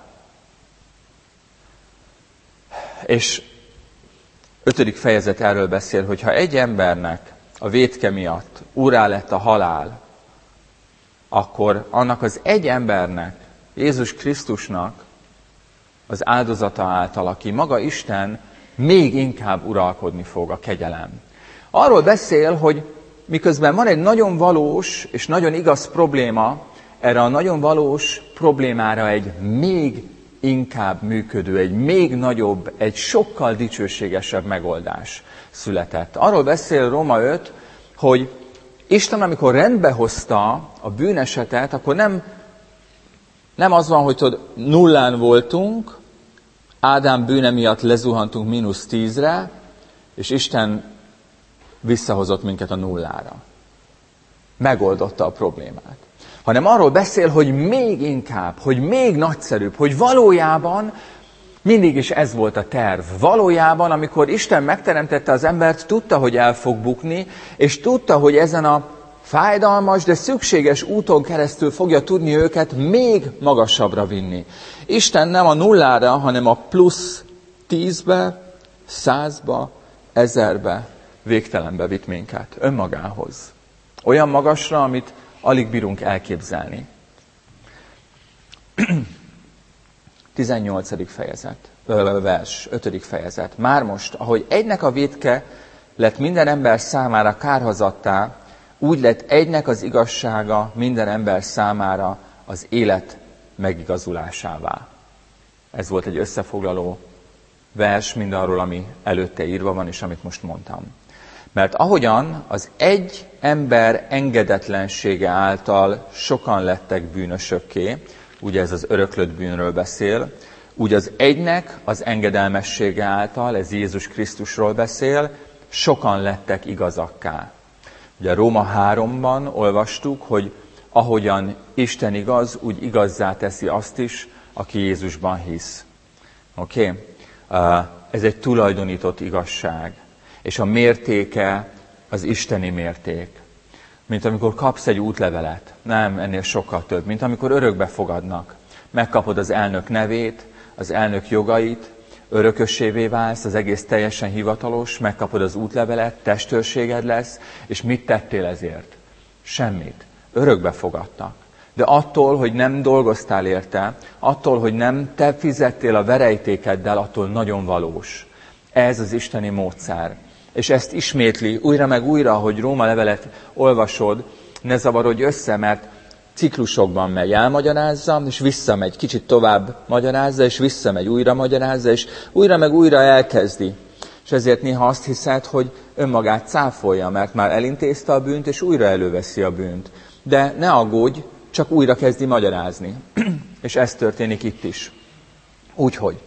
És ötödik fejezet erről beszél, hogy ha egy embernek a vétke miatt úrrá lett a halál, akkor annak az egy embernek, Jézus Krisztusnak az áldozata által, aki maga Isten, még inkább uralkodni fog a kegyelem. Arról beszél, hogy miközben van egy nagyon valós és nagyon igaz probléma, erre a nagyon valós problémára egy még inkább működő, egy még nagyobb, egy sokkal dicsőségesebb megoldás született. Arról beszél Róma öt, hogy Isten, amikor rendbe hozta a bűnesetet, akkor nem, nem az van, hogy tudod, nullán voltunk, Ádám bűne miatt lezuhantunk mínusz tízre, és Isten visszahozott minket a nullára. Megoldotta a problémát. Hanem arról beszél, hogy még inkább, hogy még nagyszerűbb, hogy valójában mindig is ez volt a terv. Valójában, amikor Isten megteremtette az embert, tudta, hogy el fog bukni, és tudta, hogy ezen a fájdalmas, de szükséges úton keresztül fogja tudni őket még magasabbra vinni. Isten nem a nullára, hanem a plusz tízbe, százba, ezerbe, végtelenbe vitt minket, önmagához. Olyan magasra, amit alig bírunk elképzelni. tizennyolcadik fejezet, vers, ötödik fejezet. Már most, ahogy egynek a vétke lett minden ember számára kárhozattá, úgy lett egynek az igazsága minden ember számára az élet megigazulásává. Ez volt egy összefoglaló vers mindarról, ami előtte írva van, és amit most mondtam. Mert ahogyan az egy ember engedetlensége által sokan lettek bűnösökké, ugye ez az öröklött bűnről beszél, úgy az egynek az engedelmessége által, ez Jézus Krisztusról beszél, sokan lettek igazakká. Ugye a Róma háromban olvastuk, hogy ahogyan Isten igaz, úgy igazzá teszi azt is, aki Jézusban hisz. Oké? Okay? Ez egy tulajdonított igazság. És a mértéke az isteni mérték. Mint amikor kapsz egy útlevelet. Nem, ennél sokkal több. Mint amikor örökbe fogadnak. Megkapod az elnök nevét, az elnök jogait, örökössévé válsz, az egész teljesen hivatalos, megkapod az útlevelet, testőrséged lesz, és mit tettél ezért? Semmit. Örökbe fogadtak. De attól, hogy nem dolgoztál érte, attól, hogy nem te fizettél a verejtékeddel, attól nagyon valós. Ez az isteni módszer. És ezt ismétli újra meg újra, hogy Róma levelet olvasod, ne zavarodj össze, mert ciklusokban megy, elmagyarázza, és visszamegy, kicsit tovább magyarázza, és visszamegy, újra magyarázza, és újra meg újra elkezdi. És ezért néha azt hiszed, hogy önmagát cáfolja, mert már elintézte a bűnt, és újra előveszi a bűnt. De ne aggódj, csak újra kezdi magyarázni. És ez történik itt is. Úgyhogy.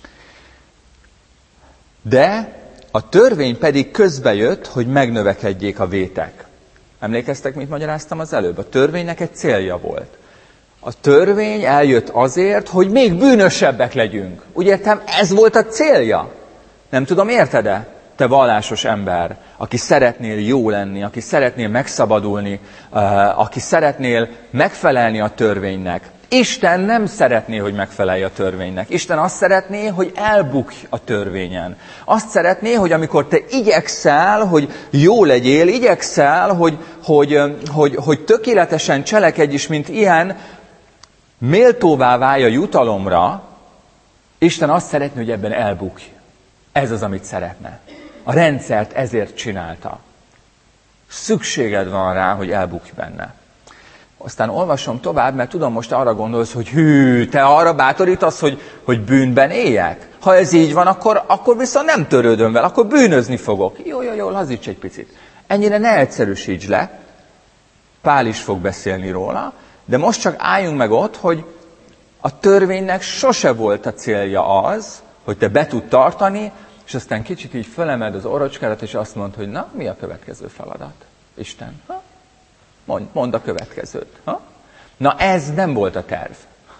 De a törvény pedig közbejött, hogy megnövekedjék a vétek. Emlékeztek, mit magyaráztam az előbb? A törvénynek egy célja volt. A törvény eljött azért, hogy még bűnösebbek legyünk. Úgy értem, ez volt a célja. Nem tudom, érted-e? Te vallásos ember, aki szeretnél jó lenni, aki szeretnél megszabadulni, aki szeretnél megfelelni a törvénynek. Isten nem szeretné, hogy megfelelj a törvénynek. Isten azt szeretné, hogy elbukj a törvényen. Azt szeretné, hogy amikor te igyekszel, hogy jó legyél, igyekszel, hogy, hogy, hogy, hogy tökéletesen cselekedj is, mint ilyen, méltóvá válj a jutalomra, Isten azt szeretné, hogy ebben elbukj. Ez az, amit szeretne. A rendszert ezért csinálta. Szükséged van rá, hogy elbukj benne. Aztán olvasom tovább, mert tudom, most arra gondolsz, hogy hű, te arra bátorítasz, hogy, hogy bűnben éljek? Ha ez így van, akkor, akkor viszont nem törődöm vele, akkor bűnözni fogok. Jó, jó, jó, lazíts egy picit. Ennyire ne egyszerűsíts le. Pál is fog beszélni róla, de most csak álljunk meg ott, hogy a törvénynek sose volt a célja az, hogy te be tud tartani, és aztán kicsit így fölemeld az orocskádat, és azt mondd, hogy na, mi a következő feladat? Isten, ha? Mond, mondd a következőt. Ha? Na ez nem volt a terv.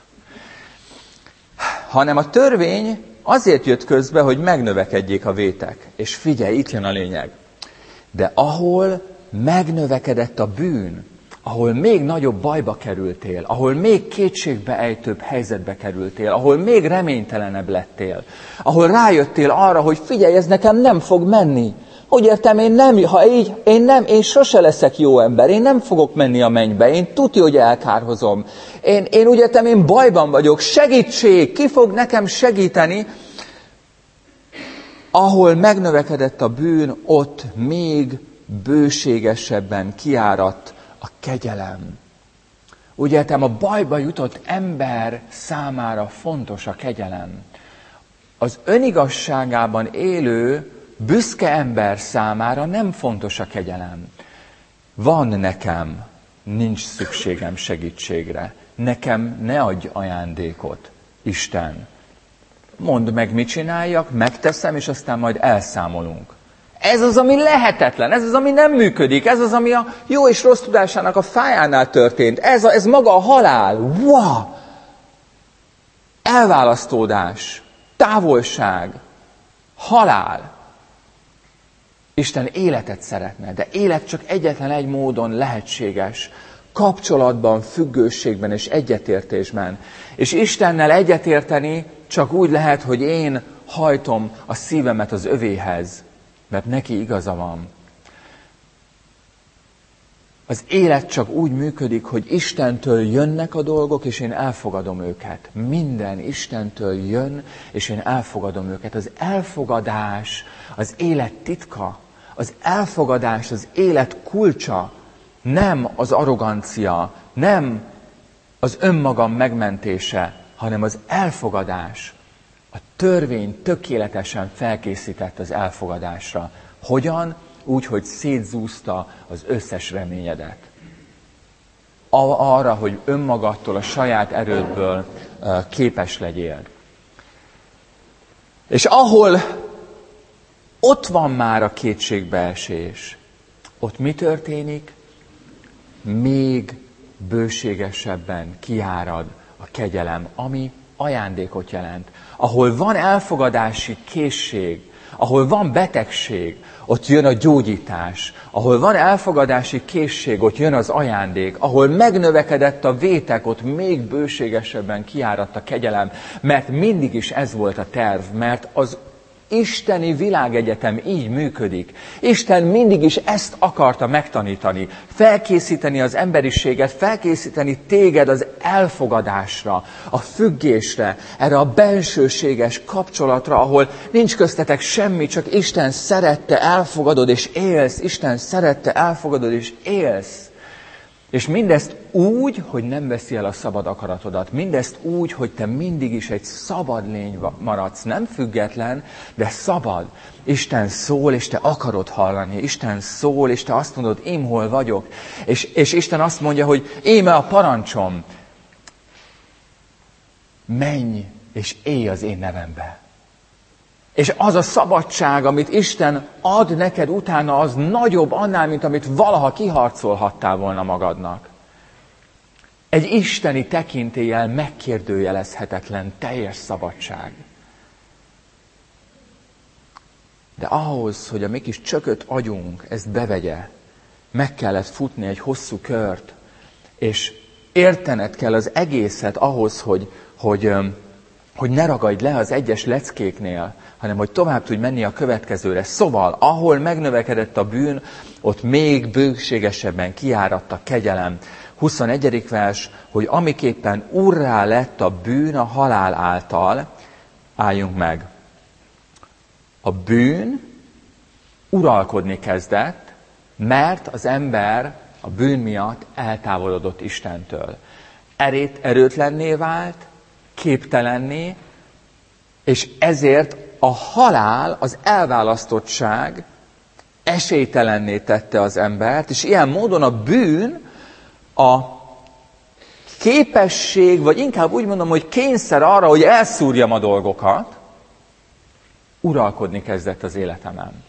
Hanem a törvény azért jött közbe, hogy megnövekedjék a vétek. És figyelj, itt jön a lényeg. De ahol megnövekedett a bűn, ahol még nagyobb bajba kerültél, ahol még kétségbe ejtőbb helyzetbe kerültél, ahol még reménytelenebb lettél, ahol rájöttél arra, hogy figyelj, ez nekem nem fog menni. Úgy értem, én nem, ha így, én nem, én sose leszek jó ember, én nem fogok menni a mennybe, én tudja, hogy elkárhozom. Én, én úgy értem, én bajban vagyok, segítség, ki fog nekem segíteni? Ahol megnövekedett a bűn, ott még bőségesebben kiáradt a kegyelem. Úgy értem, a bajba jutott ember számára fontos a kegyelem. Az önigazságában élő, büszke ember számára nem fontos a kegyelem. Van nekem, nincs szükségem segítségre. Nekem ne adj ajándékot, Isten. Mondd meg, mit csináljak, megteszem, és aztán majd elszámolunk. Ez az, ami lehetetlen, ez az, ami nem működik, ez az, ami a jó és rossz tudásának a fájánál történt. Ez, a, ez maga a halál. Wow! Elválasztódás, távolság, halál. Isten életet szeretne, de élet csak egyetlen egy módon lehetséges. Kapcsolatban, függőségben és egyetértésben. És Istennel egyetérteni csak úgy lehet, hogy én hajtom a szívemet az övéhez, mert neki igaza van. Az élet csak úgy működik, hogy Istentől jönnek a dolgok, és én elfogadom őket. Minden Istentől jön, és én elfogadom őket. Az elfogadás az élet titka. Az elfogadás az élet kulcsa. Nem az arrogancia, nem az önmagam megmentése, hanem az elfogadás. A törvény tökéletesen felkészített az elfogadásra. Hogyan? úgy, hogy szétzúzta az összes reményedet. Arra, hogy önmagadtól, a saját erődből képes legyél. És ahol ott van már a kétségbeesés, ott mi történik? Még bőségesebben kiárad a kegyelem, ami ajándékot jelent. Ahol van elfogadási készség, ahol van betegség, ott jön a gyógyítás. Ahol van elfogadási készség, ott jön az ajándék. Ahol megnövekedett a vétek, ott még bőségesebben kiáradt a kegyelem. Mert mindig is ez volt a terv, mert az isteni világegyetem így működik. Isten mindig is ezt akarta megtanítani. Felkészíteni az emberiséget, felkészíteni téged az elfogadásra, a függésre, erre a bensőséges kapcsolatra, ahol nincs köztetek semmi, csak Isten szerette, elfogadod és élsz. Isten szerette, elfogadod és élsz. És mindezt úgy, hogy nem veszi el a szabad akaratodat. Mindezt úgy, hogy te mindig is egy szabad lény maradsz. Nem független, de szabad. Isten szól, és te akarod hallani. Isten szól, és te azt mondod, én hol vagyok. És, és Isten azt mondja, hogy íme a parancsom. Menj, és élj az én nevembe. És az a szabadság, amit Isten ad neked utána, az nagyobb annál, mint amit valaha kiharcolhattál volna magadnak. Egy isteni tekintéllyel megkérdőjelezhetetlen teljes szabadság. De ahhoz, hogy a mi kis csökött agyunk ezt bevegye, meg kellett futni egy hosszú kört, és értened kell az egészet ahhoz, hogy, hogy, hogy ne ragadj le az egyes leckéknél, hanem hogy tovább tudj menni a következőre. Szóval, ahol megnövekedett a bűn, ott még bőségesebben kiáradt a kegyelem. huszonegyedik vers, hogy amiképpen urrá lett a bűn a halál által, álljunk meg. A bűn uralkodni kezdett, mert az ember a bűn miatt eltávolodott Istentől. Erét, erőtlenné vált, képtelenné, és ezért a halál, az elválasztottság esélytelenné tette az embert, és ilyen módon a bűn a képesség, vagy inkább úgy mondom, hogy kényszer arra, hogy elszúrjam a dolgokat, uralkodni kezdett az életemen.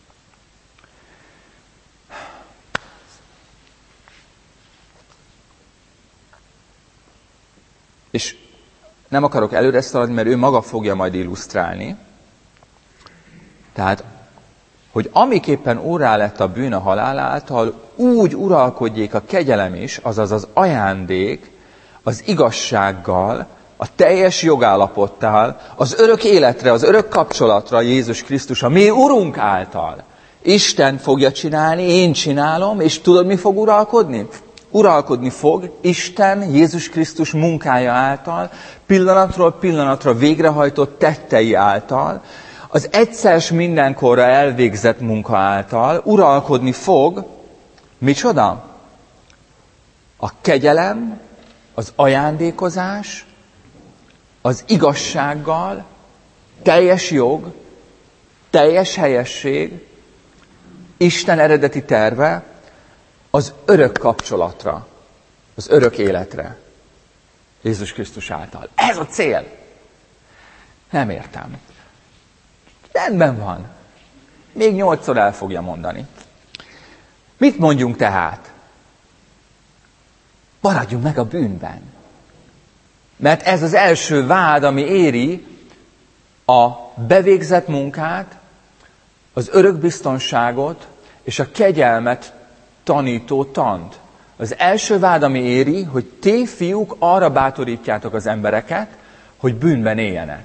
És nem akarok előre szaladni, mert ő maga fogja majd illusztrálni. Tehát, hogy amiképpen urrá lett a bűn a halál által, úgy uralkodjék a kegyelem is, azaz az ajándék, az igazsággal, a teljes jogállapottal, az örök életre, az örök kapcsolatra Jézus Krisztus, a mi Urunk által. Isten fogja csinálni, én csinálom, és tudod, mi fog uralkodni? Uralkodni fog Isten Jézus Krisztus munkája által, pillanatról pillanatra végrehajtott tettei által, az egyszer s mindenkorra elvégzett munka által uralkodni fog, micsoda? A kegyelem, az ajándékozás, az igazsággal, teljes jog, teljes helyesség, Isten eredeti terve, az örök kapcsolatra, az örök életre, Jézus Krisztus által. Ez a cél. Nem értem. Rendben van. Még nyolcszor el fogja mondani. Mit mondjunk tehát? Maradjunk meg a bűnben. Mert ez az első vád, ami éri a bevégzett munkát, az örök biztonságot és a kegyelmet tanító tant. Az első vád, ami éri, hogy ti, fiúk, arra bátorítjátok az embereket, hogy bűnben éljenek.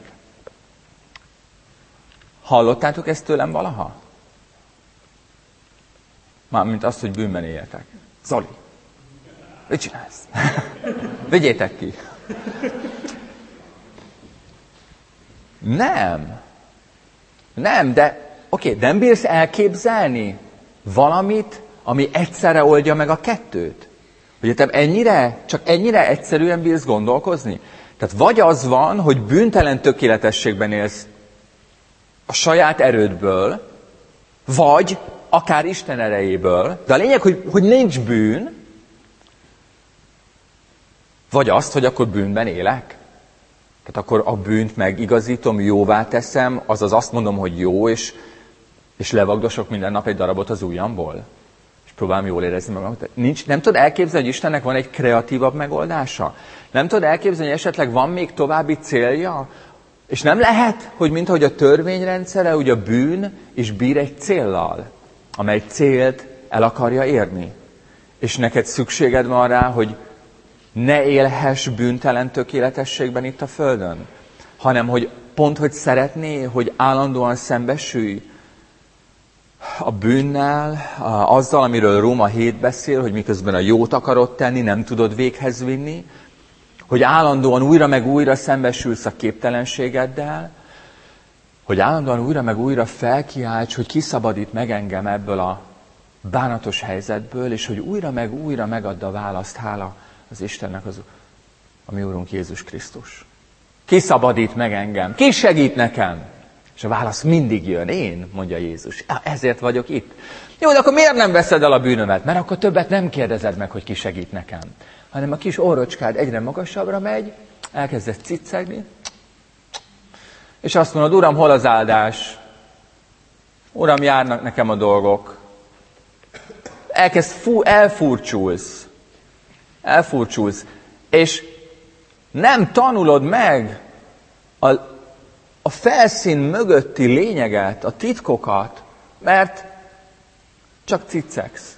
Hallottátok ezt tőlem valaha? Mármint azt, hogy bűnben éljetek. Zoli, mit csinálsz? Vigyétek ki. Nem. Nem, de oké, okay, nem bírsz elképzelni valamit, ami egyszerre oldja meg a kettőt? Hogy te ennyire, csak ennyire egyszerűen bírsz gondolkozni? Tehát vagy az van, hogy bűntelen tökéletességben élsz a saját erődből, vagy akár Isten erejéből, de a lényeg, hogy, hogy nincs bűn, vagy azt, hogy akkor bűnben élek. Tehát akkor a bűnt megigazítom, jóvá teszem, azaz azt mondom, hogy jó, és, és levagdosok minden nap egy darabot az ujjamból. És próbálom jól érezni magam. Nincs, nem tudod elképzelni, hogy Istennek van egy kreatívabb megoldása? Nem tudod elképzelni, hogy esetleg van még további célja? És nem lehet, hogy mint ahogy a törvényrendszere, úgy a bűn is bír egy céllal, amely célt el akarja érni. És neked szükséged van rá, hogy ne élhess bűntelen tökéletességben itt a Földön, hanem hogy pont, hogy szeretné, hogy állandóan szembesülj a bűnnel, azzal, amiről Róma hét beszél, hogy miközben a jót akarod tenni, nem tudod véghez vinni, hogy állandóan újra meg újra szembesülsz a képtelenségeddel, hogy állandóan újra meg újra felkiálts, hogy kiszabadít meg engem ebből a bánatos helyzetből, és hogy újra meg újra megadd a választ, hála az Istennek, az, a mi Úrunk Jézus Krisztus. Ki szabadít meg engem? Ki segít nekem? És a válasz mindig jön. Én, mondja Jézus. Ezért vagyok itt. Jó, de akkor miért nem veszed el a bűnömet? Mert akkor többet nem kérdezed meg, hogy ki segít nekem. Hanem a kis orrocskád egyre magasabbra megy, elkezdesz ciccegni, és azt mondod, Uram, hol az áldás? Uram, járnak nekem a dolgok. Elkezd, fú, elfurcsulsz. Elfurcsulsz, és nem tanulod meg a, a felszín mögötti lényeget, a titkokat, mert csak ciccegsz.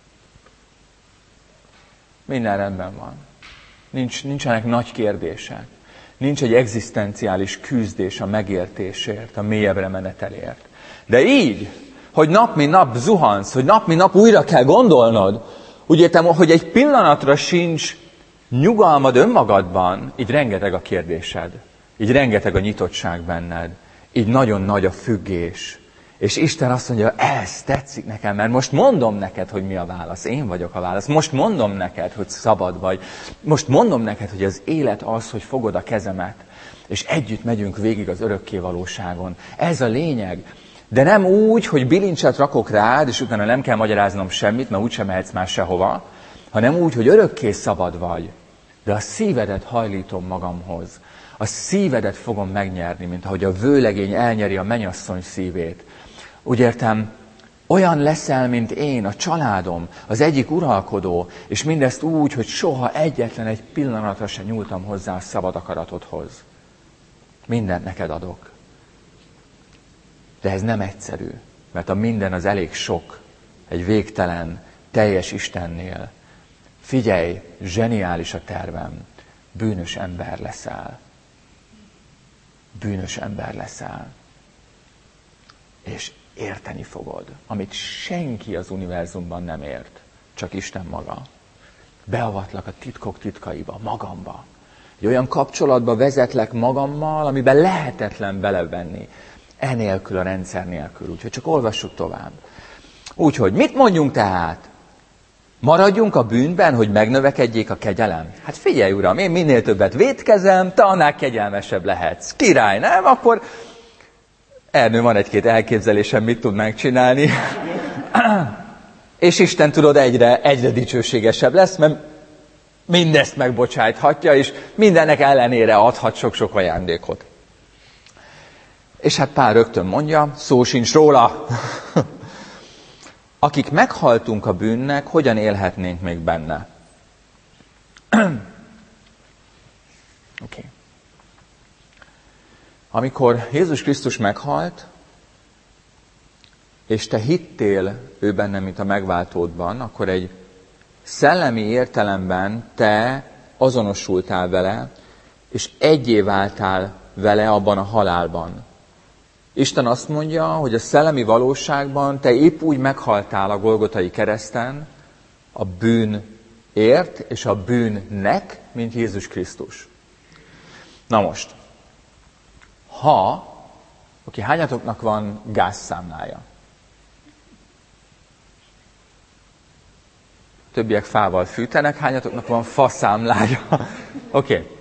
Minden rendben van. Nincs, nincsenek nagy kérdések. Nincs egy egzisztenciális küzdés a megértésért, a mélyebbre menetelért. De így, hogy nap mint nap zuhansz, hogy nap mint nap újra kell gondolnod, úgy értem, hogy egy pillanatra sincs nyugalmad önmagadban, így rengeteg a kérdésed, így rengeteg a nyitottság benned, így nagyon nagy a függés. És Isten azt mondja, ez tetszik nekem, mert most mondom neked, hogy mi a válasz. Én vagyok a válasz. Most mondom neked, hogy szabad vagy. Most mondom neked, hogy az élet az, hogy fogod a kezemet, és együtt megyünk végig az örökké valóságon. Ez a lényeg. De nem úgy, hogy bilincset rakok rád, és utána nem kell magyaráznom semmit, mert úgysem mehetsz már sehova, hanem úgy, hogy örökké szabad vagy. De a szívedet hajlítom magamhoz. A szívedet fogom megnyerni, mint ahogy a vőlegény elnyeri a mennyasszony szívét. Úgy értem, olyan leszel, mint én, a családom, az egyik uralkodó, és mindezt úgy, hogy soha egyetlen egy pillanatra sem nyúltam hozzá a szabad akaratodhoz. Mindent neked adok. De ez nem egyszerű, mert a minden az elég sok, egy végtelen, teljes Istennél. Figyelj, zseniális a tervem, bűnös ember leszel. Bűnös ember leszel. És érteni fogod, amit senki az univerzumban nem ért, csak Isten maga. Beavatlak a titkok titkaiba, magamba. Egy olyan kapcsolatba vezetlek magammal, amiben lehetetlen belevenni. Enélkül, a rendszer nélkül. Úgyhogy csak olvassuk tovább. Úgyhogy mit mondjunk tehát? Maradjunk a bűnben, hogy megnövekedjék a kegyelem? Hát figyelj, Uram, én minél többet vétkezem, te annál kegyelmesebb lehetsz. Király, nem? Akkor Ernő, van egy-két elképzelésem, mit tudnánk csinálni. És Isten, tudod, egyre, egyre dicsőségesebb lesz, mert mindezt megbocsájthatja, és mindennek ellenére adhat sok-sok ajándékot. És hát Pál rögtön mondja, szó sincs róla. Akik meghaltunk a bűnnek, hogyan élhetnénk még benne? Oké. Okay. Amikor Jézus Krisztus meghalt, és te hittél ő benne, mint a megváltódban, akkor egy szellemi értelemben te azonosultál vele, és egyé váltál vele abban a halálban. Isten azt mondja, hogy a szellemi valóságban te épp úgy meghaltál a Golgotai kereszten a bűnért és a bűnnek, mint Jézus Krisztus. Na most, ha, oké, hányatoknak van gázszámlája? Többiek fával fűtenek, hányatoknak van faszámlája? Oké. Okay.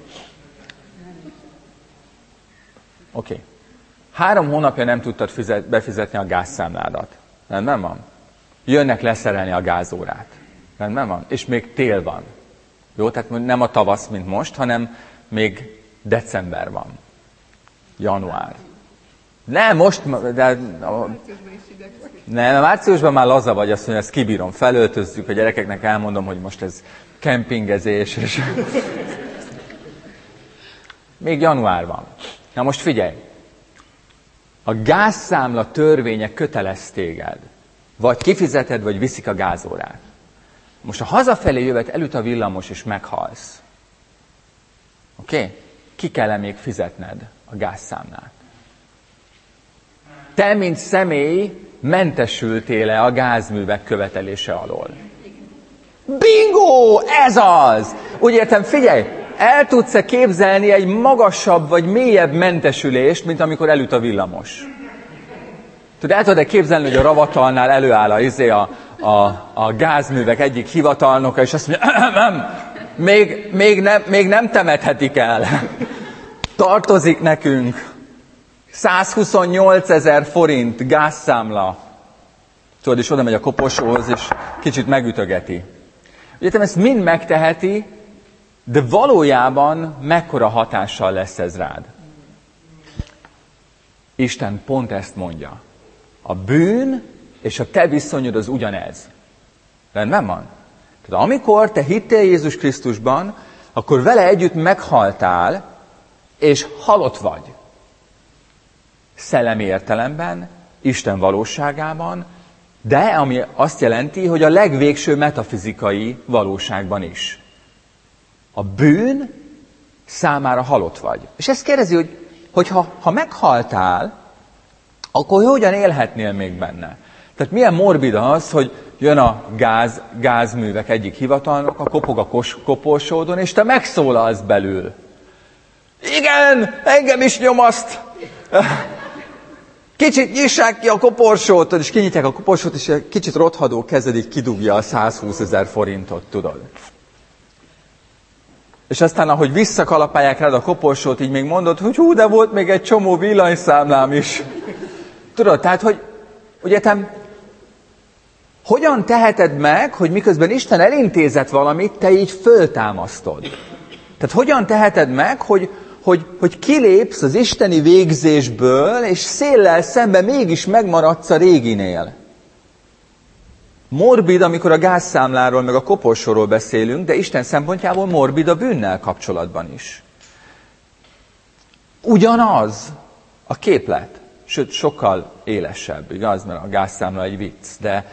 Oké. Okay. Három hónapja nem tudtad fizet, befizetni a gázszámládat. Nem, nem van? jönnek leszerelni a gázórát. Rendben van? És még tél van. Jó, tehát nem a tavasz, mint most, hanem még december van. Január. Nem, most... De, nem, márciusban már laza vagy, azt mondja, ezt kibírom, felöltözzük, a gyerekeknek elmondom, hogy most ez kempingezés, és... Még január van. Na most figyelj, a gázszámla törvénye kötelez téged. Vagy kifizeted, vagy viszik a gázórát. Most a hazafelé jövet, elüt a villamos, és meghalsz. Oké? Okay? Ki kell még fizetned a gázszámlát? Te, mint személy, mentesültél-e a gázművek követelése alól? Bingo! Ez az! Úgy értem, figyelj! El tudsz-e képzelni egy magasabb vagy mélyebb mentesülést, mint amikor elüt a villamos? Tudod, el tudod-e képzelni, hogy a Ravatalnál előáll a, izé a, a, a gázművek egyik hivatalnoka, és azt mondja, nem, még, még, nem, még nem temethetik el. Tartozik nekünk százhuszonnyolcezer forint gázszámla. Tudod, és oda megy a koposóhoz, és kicsit megütögeti. Ugye, ezt mind megteheti, de valójában mekkora hatással lesz ez rád? Isten pont ezt mondja. A bűn és a te viszonyod az ugyanez. Rendben van? Tehát amikor te hittél Jézus Krisztusban, akkor vele együtt meghaltál, és halott vagy. Szellemi értelemben, Isten valóságában, de ami azt jelenti, hogy a legvégső metafizikai valóságban is. A bűn számára halott vagy. És ezt kérdezi, hogy, hogy ha, ha meghaltál, akkor hogyan élhetnél még benne? Tehát milyen morbid az, hogy jön a gáz, gázművek egyik hivatalnok, a kopog a kos, koporsódon, és te megszólalsz belül. Igen, engem is nyomaszt! Kicsit nyissák ki a koporsót, és kinyitják a koporsót, és kicsit rothadó kezedik, kidugja a százhúszezer forintot, tudod. És aztán, ahogy visszakalapálják rád a koporsót, így még mondod, hogy hú, de volt még egy csomó villanyszámlám is. Tudod, tehát, hogy ugye te hogyan teheted meg, hogy miközben Isten elintézett valamit, te így föltámasztod? Tehát hogyan teheted meg, hogy, hogy, hogy kilépsz az isteni végzésből, és széllel szemben mégis megmaradsz a réginél? Morbid, amikor a gázszámláról, meg a koporsóról beszélünk, de Isten szempontjából morbid a bűnnel kapcsolatban is. Ugyanaz a képlet, sőt, sokkal élesebb, igaz, mert a gázszámla egy vicc, de...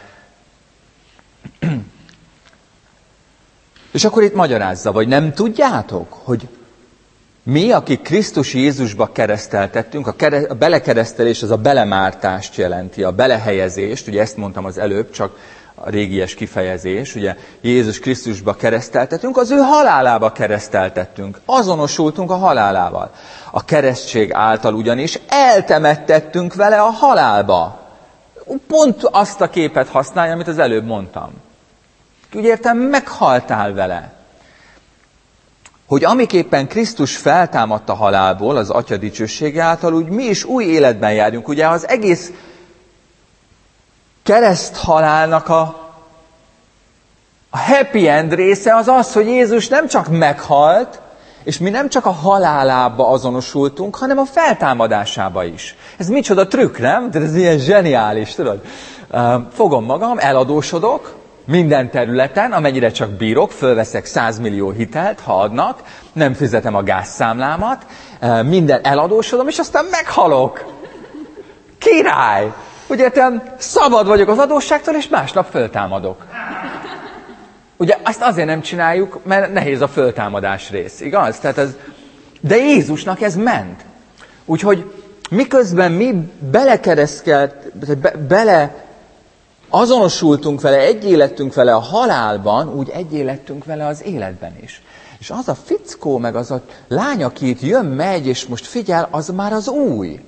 És akkor itt magyarázza, vagy nem tudjátok, hogy mi, akik Krisztus Jézusba kereszteltettünk, a, kere, a belekeresztelés az a belemártást jelenti, a belehelyezést, ugye ezt mondtam az előbb, csak a régies kifejezés, ugye Jézus Krisztusba kereszteltettünk, az ő halálába kereszteltettünk, azonosultunk a halálával. A keresztség által ugyanis eltemettettünk vele a halálba. Pont azt a képet használja, amit az előbb mondtam. Úgy értem, meghaltál vele. Hogy amiképpen Krisztus feltámadt a halálból, az Atya dicsősége által, úgy mi is új életben járjunk. Ugye az egész kereszthalálnak a, a happy end része az az, hogy Jézus nem csak meghalt, és mi nem csak a halálába azonosultunk, hanem a feltámadásába is. Ez micsoda trükk, nem? De ez ilyen zseniális, tudod? Fogom magam, eladósodok minden területen, amennyire csak bírok, fölveszek száz millió hitelt, ha adnak, nem fizetem a gázszámlámat, minden eladósodom, és aztán meghalok. Király! Ugye, szabad vagyok az adósságtól, és másnap föltámadok. Ugye azt azért nem csináljuk, mert nehéz a föltámadás rész, igaz? Tehát ez, de Jézusnak ez ment. Úgyhogy miközben mi belekereszkelt, be, bele azonosultunk vele, egyélettünk vele a halálban, úgy egyélettünk vele az életben is. És az a fickó, meg az a lány, aki itt jön, megy, és most figyel, az már az új.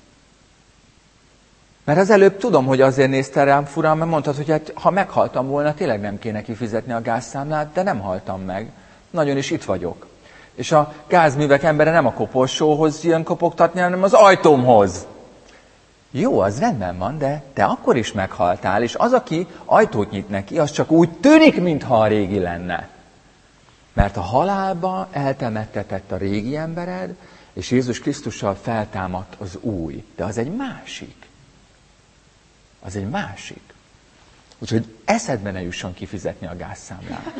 Mert az előbb tudom, hogy azért néztél rám furán, mert mondtad, hogy hát, ha meghaltam volna, tényleg nem kéne kifizetni a gázszámlát, de nem haltam meg. Nagyon is itt vagyok. És a gázművek embere nem a koporsóhoz jön kopogtatni, hanem az ajtómhoz. Jó, az rendben van, de te akkor is meghaltál, és az, aki ajtót nyit neki, az csak úgy tűnik, mintha a régi lenne. Mert a halálba eltemettetett a régi embered, és Jézus Krisztussal feltámadt az új. De az egy másik. Az egy másik. Úgyhogy eszedbe ne jusson kifizetni a gázszámlát.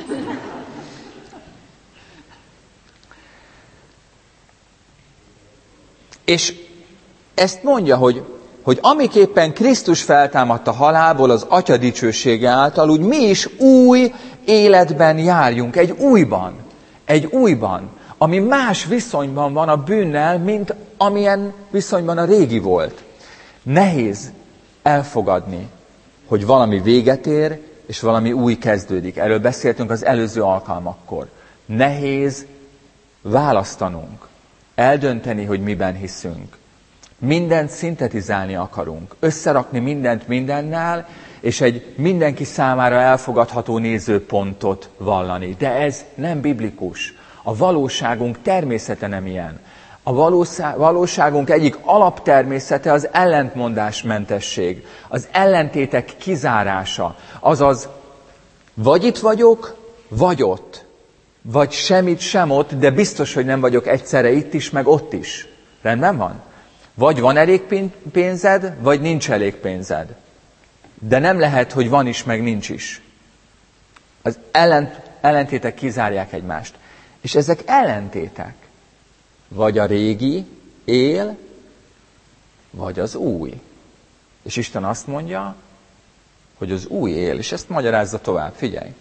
És ezt mondja, hogy, hogy amiképpen Krisztus feltámadt a halálból az Atya dicsősége által, úgy mi is új életben járjunk, egy újban, egy újban, ami más viszonyban van a bűnnel, mint amilyen viszonyban a régi volt. Nehéz elfogadni, hogy valami véget ér, és valami új kezdődik. Erről beszéltünk az előző alkalmakkor. Nehéz választanunk, eldönteni, hogy miben hiszünk. Mindent szintetizálni akarunk, összerakni mindent mindennel, és egy mindenki számára elfogadható nézőpontot vallani. De ez nem biblikus. A valóságunk természete nem ilyen. A valóságunk egyik alaptermészete az ellentmondásmentesség, az ellentétek kizárása. Azaz, vagy itt vagyok, vagy ott. Vagy semmit sem ott, de biztos, hogy nem vagyok egyszerre itt is, meg ott is. Rendben van? Vagy van elég pénzed, vagy nincs elég pénzed. De nem lehet, hogy van is, meg nincs is. Az ellent, ellentétek kizárják egymást. És ezek ellentétek. Vagy a régi él, vagy az új. És Isten azt mondja, hogy az új él. És ezt magyarázza tovább. Figyelj!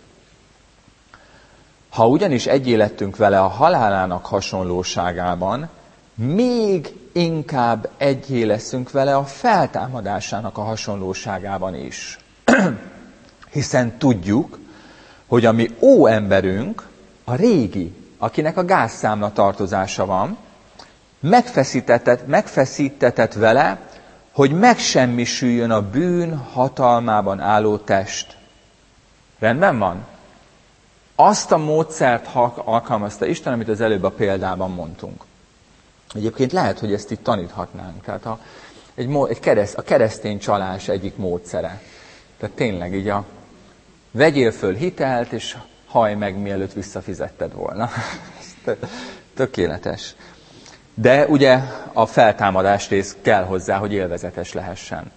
Ha ugyanis egyé lettünk vele a halálának hasonlóságában, még inkább egyé leszünk vele a feltámadásának a hasonlóságában is. Hiszen tudjuk, hogy a mi óemberünk, a régi, akinek a gázszámla tartozása van, megfeszítetett, megfeszítetett vele, hogy megsemmisüljön a bűn hatalmában álló test. Rendben van? Azt a módszert alkalmazta Isten, amit az előbb a példában mondtunk. Egyébként lehet, hogy ezt itt taníthatnánk. Tehát a, egy, egy kereszt, a keresztény csalás egyik módszere. Tehát tényleg így a vegyél föl hitelt, és hajj meg, mielőtt visszafizetted volna. Tökéletes. De ugye a feltámadás rész kell hozzá, hogy élvezetes lehessen.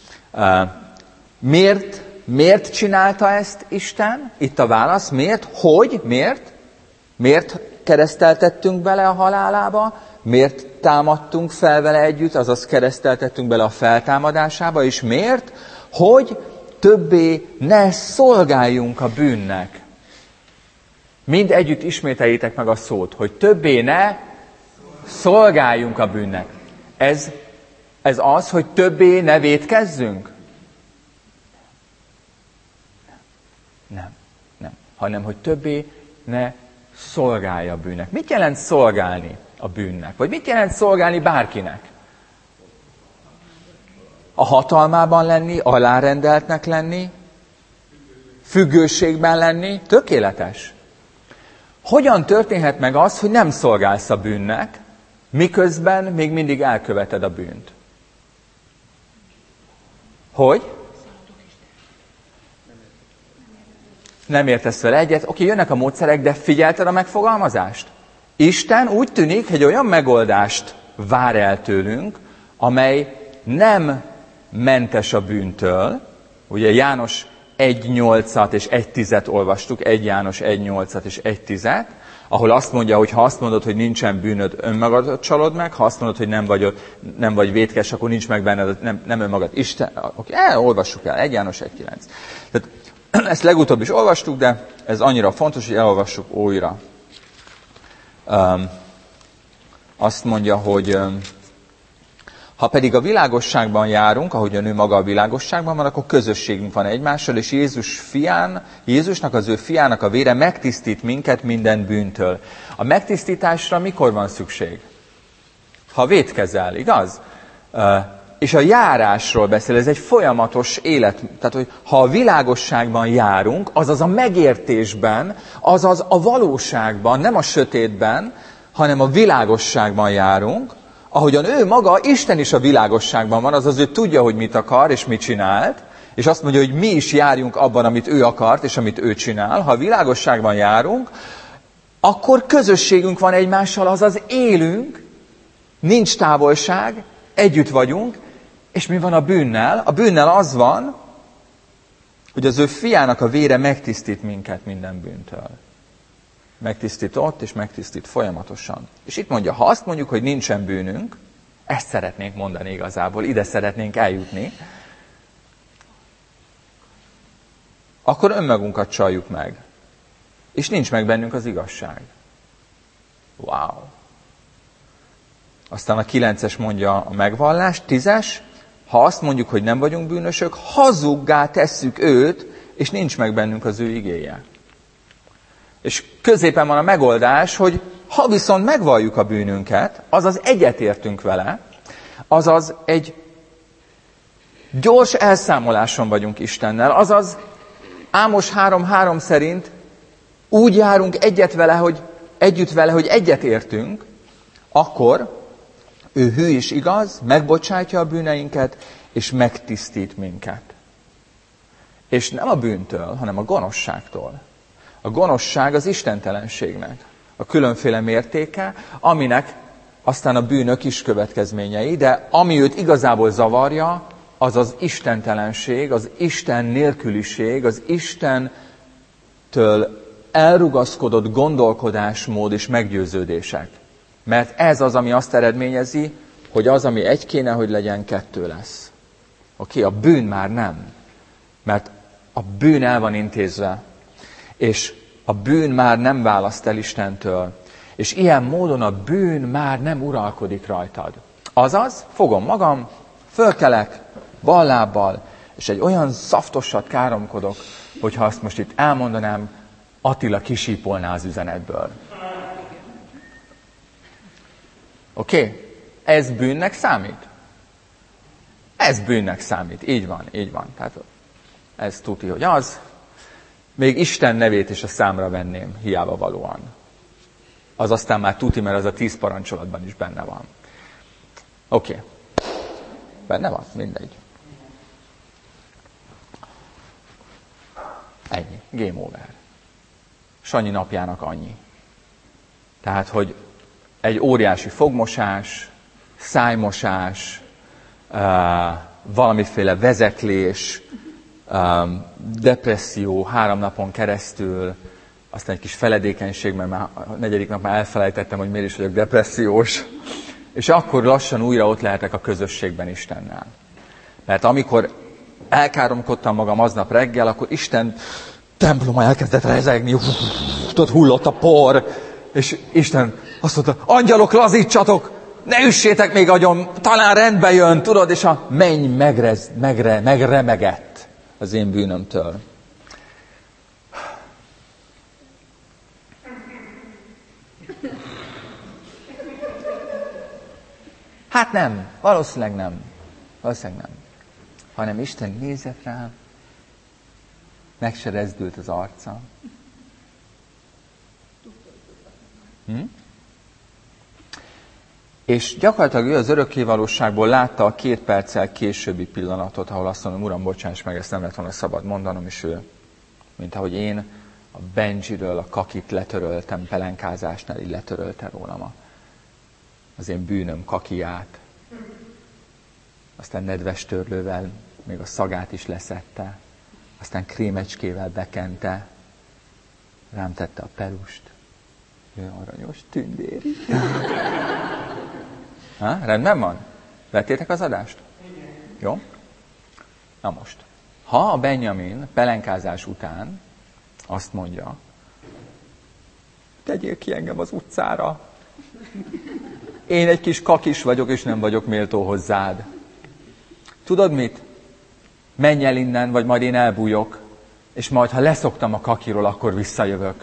Miért, miért csinálta ezt Isten? Itt a válasz. Miért? Hogy? Miért? Miért kereszteltettünk bele a halálába? Miért támadtunk fel vele együtt, azaz kereszteltettünk bele a feltámadásába? És miért? Hogy többé ne szolgáljunk a bűnnek. Mind együtt ismételjétek meg a szót, hogy többé ne szolgáljunk a bűnnek. Ez, ez az, hogy többé ne vétkezzünk? Nem, nem. Hanem, hogy többé ne szolgálja a bűnnek. Mit jelent szolgálni a bűnnek? Vagy mit jelent szolgálni bárkinek? A hatalmában lenni, alárendeltnek lenni, függőségben lenni, tökéletes. Hogyan történhet meg az, hogy nem szolgálsz a bűnnek, miközben még mindig elköveted a bűnt? Hogy? Nem értesz vele egyet? Oké, jönnek a módszerek, de figyelted a megfogalmazást? Isten úgy tűnik, hogy olyan megoldást vár el tőlünk, amely nem mentes a bűntől. Ugye János egy nyolcat és egy tizet olvastuk, egy János egy nyolcat és egy tizet, ahol azt mondja, hogy ha azt mondod, hogy nincsen bűnöd, önmagadat csalod meg, ha azt mondod, hogy nem vagy, nem vagy vétkes, akkor nincs meg benned, nem, nem önmagad. Isten, oké, el, olvassuk el, egy János egy kilenc. Tehát ezt legutóbb is olvastuk, de ez annyira fontos, hogy elolvassuk újra. Um, azt mondja, hogy um, ha pedig a világosságban járunk, ahogyan ő maga a világosságban van, akkor közösségünk van egymással, és Jézus fián, Jézusnak, az ő fiának a vére megtisztít minket minden bűntől. A megtisztításra mikor van szükség? Ha vétkezel, igaz? Uh, és a járásról beszél, ez egy folyamatos élet. Tehát, hogy ha a világosságban járunk, azaz a megértésben, azaz a valóságban, nem a sötétben, hanem a világosságban járunk, ahogyan ő maga, Isten is a világosságban van, azaz ő tudja, hogy mit akar és mit csinált, és azt mondja, hogy mi is járjunk abban, amit ő akart, és amit ő csinál. Ha a világosságban járunk, akkor közösségünk van egymással, azaz élünk, nincs távolság, együtt vagyunk, és mi van a bűnnel? A bűnnel az van, hogy az ő fiának a vére megtisztít minket minden bűntől. Megtisztított és megtisztít folyamatosan. És itt mondja, ha azt mondjuk, hogy nincsen bűnünk, ezt szeretnénk mondani igazából, ide szeretnénk eljutni, akkor önmagunkat csaljuk meg. És nincs meg bennünk az igazság. Wow! Aztán a kilences mondja a megvallás, tízes, ha azt mondjuk, hogy nem vagyunk bűnösök, hazuggá tesszük őt, és nincs meg bennünk az ő igéje. És középen van a megoldás, hogy ha viszont megvalljuk a bűnünket, azaz egyetértünk vele, azaz egy gyors elszámoláson vagyunk Istennel, azaz Ámos három három szerint úgy járunk egyet vele, hogy, együtt vele, hogy egyetértünk, akkor ő hű és igaz, megbocsátja a bűneinket, és megtisztít minket. És nem a bűntől, hanem a gonoszságtól. A gonoszság az istentelenségnek a különféle mértéke, aminek aztán a bűnök is következményei, de ami őt igazából zavarja, az az istentelenség, az Isten nélküliség, az Istentől elrugaszkodott gondolkodásmód és meggyőződések. Mert ez az, ami azt eredményezi, hogy az, ami egy kéne, hogy legyen, kettő lesz. Oké, okay, a bűn már nem. Mert a bűn el van intézve. És a bűn már nem választ el Istentől. És ilyen módon a bűn már nem uralkodik rajtad. Azaz, fogom magam, fölkelek, bal lábbal, és egy olyan szaftosat káromkodok, hogyha azt most itt elmondanám, Attila kisípolná az üzenetből. Oké? Okay? Ez bűnnek számít? Ez bűnnek számít. Így van, így van. Tehát ez tuti, hogy az. Még Isten nevét is a számra venném, hiába valóan. Az aztán már tuti, mert az a tíz parancsolatban is benne van. Oké. Okay. Benne van? Mindegy. Ennyi. Game over. Sanyi napjának annyi. Tehát, hogy egy óriási fogmosás, szájmosás, uh, valamiféle vezeklés, um, depresszió három napon keresztül, aztán egy kis feledékenység, mert már a negyedik nap már elfelejtettem, hogy miért is vagyok depressziós. És akkor lassan újra ott lehetek a közösségben Istennel. Mert amikor elkáromkodtam magam aznap reggel, akkor Isten temploma elkezdett rezegni, tudod, hullott a por, és Isten azt mondta, angyalok, lazítsatok, ne üssétek még agyon, talán rendbe jön, tudod, és a menny megrez, megre, megremegett az én bűnömtől. Hát nem, valószínűleg nem. Valószínűleg nem. Hanem Isten nézett rám, meg se rezdült az arca. Hm? És gyakorlatilag ő az örökkévalóságból látta a két perccel későbbi pillanatot, ahol azt mondom, Uram, bocsáss meg, ezt nem lett volna szabad mondanom, és ő, mint ahogy én a Benjiről a kakit letöröltem, pelenkázásnál, így letörölte rólam a az én bűnöm kakiját. Aztán nedves törlővel még a szagát is leszedte. Aztán krémecskével bekente. Rám tette a perust. Ő aranyos tündéri. Ha, rendben van? Vettétek az adást? Igen. Jó? Na most. Ha a Benjamin pelenkázás után azt mondja, tegyél ki engem az utcára, én egy kis kakis vagyok, és nem vagyok méltó hozzád. Tudod mit? Menj el innen, vagy majd én elbújok, és majd, ha leszoktam a kakiról, akkor visszajövök.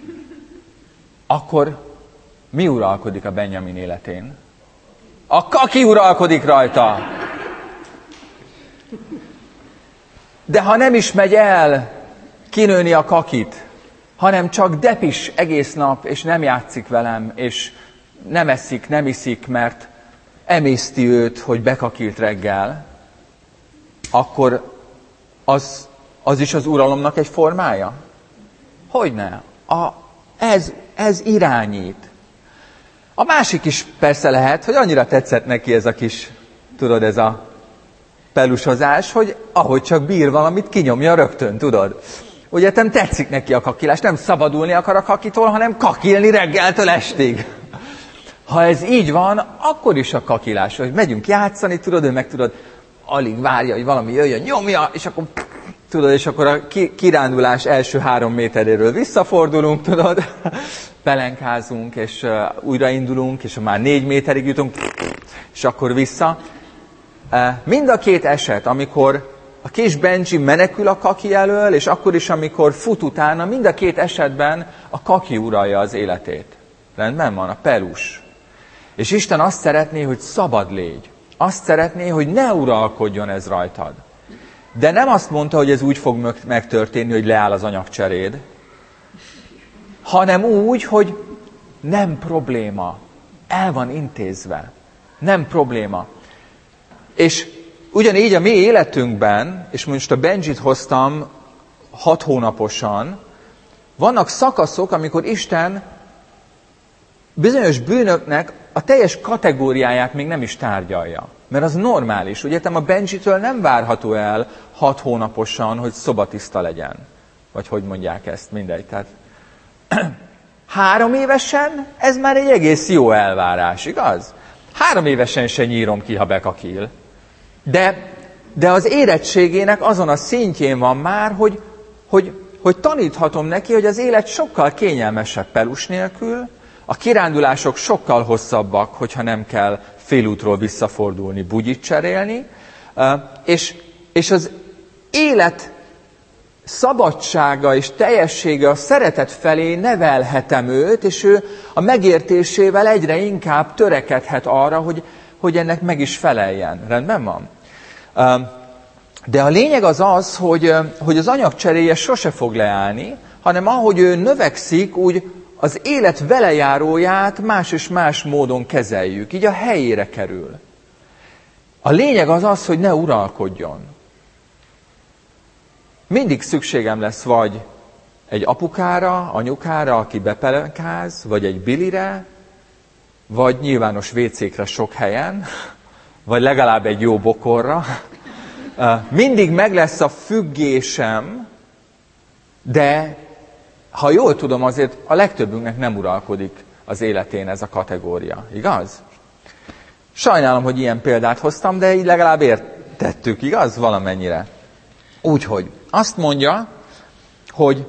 Akkor mi uralkodik a Benjamin életén? A kaki uralkodik rajta! De ha nem is megy el kinőni a kakit, hanem csak depis egész nap, és nem játszik velem, és nem eszik, nem iszik, mert emészti őt, hogy bekakilt reggel, akkor az, az is az uralomnak egy formája? Hogyne? A, ez, ez irányít. A másik is persze lehet, hogy annyira tetszett neki ez a kis, tudod, ez a pelusozás, hogy ahogy csak bír valamit, kinyomja rögtön, tudod. Ugye nem tetszik neki a kakilás, nem szabadulni akar a kakitól, hanem kakilni reggeltől estig. Ha ez így van, akkor is a kakilás, hogy megyünk játszani, tudod, ő meg tudod, alig várja, hogy valami jöjjön, nyomja, és akkor tudod, és akkor a kirándulás első három méteréről visszafordulunk, tudod, pelenkázunk, és uh, újraindulunk, és már négy méterig jutunk, és akkor vissza. Uh, mind a két eset, amikor a kis Benji menekül a kaki elől, és akkor is, amikor fut utána, mind a két esetben a kaki uralja az életét. Rendben van, a pelus. És Isten azt szeretné, hogy szabad légy. Azt szeretné, hogy ne uralkodjon ez rajtad. De nem azt mondta, hogy ez úgy fog megtörténni, hogy leáll az anyagcseréd, hanem úgy, hogy nem probléma. El van intézve. Nem probléma. És ugyanígy a mi életünkben, és most a Benjit hoztam hat hónaposan, vannak szakaszok, amikor Isten bizonyos bűnöknek a teljes kategóriáját még nem is tárgyalja. Mert az normális. Ugye a Benjitől nem várható el hat hónaposan, hogy szobatiszta legyen. Vagy hogy mondják ezt, mindegy. Tehát három évesen ez már egy egész jó elvárás, igaz? Három évesen se nyírom ki, ha bekakil. De, de az érettségének azon a szintjén van már, hogy, hogy, hogy taníthatom neki, hogy az élet sokkal kényelmesebb pelus nélkül, a kirándulások sokkal hosszabbak, hogyha nem kell félútról visszafordulni, bugyit cserélni, és, és az élet szabadsága és teljessége a szeretet felé nevelhetem őt, és ő a megértésével egyre inkább törekedhet arra, hogy, hogy ennek meg is feleljen. Rendben van? De a lényeg az az, hogy, hogy az anyagcseréje sose fog leállni, hanem ahogy ő növekszik, úgy az élet velejáróját más és más módon kezeljük, így a helyére kerül. A lényeg az az, hogy ne uralkodjon. Mindig szükségem lesz vagy egy apukára, anyukára, aki bepelenkáz, vagy egy bilire, vagy nyilvános vécékre sok helyen, vagy legalább egy jó bokorra. Mindig meg lesz a függésem, de ha jól tudom, azért a legtöbbünknek nem uralkodik az életén ez a kategória. Igaz? Sajnálom, hogy ilyen példát hoztam, de így legalább értettük, igaz? Valamennyire. Úgyhogy azt mondja, hogy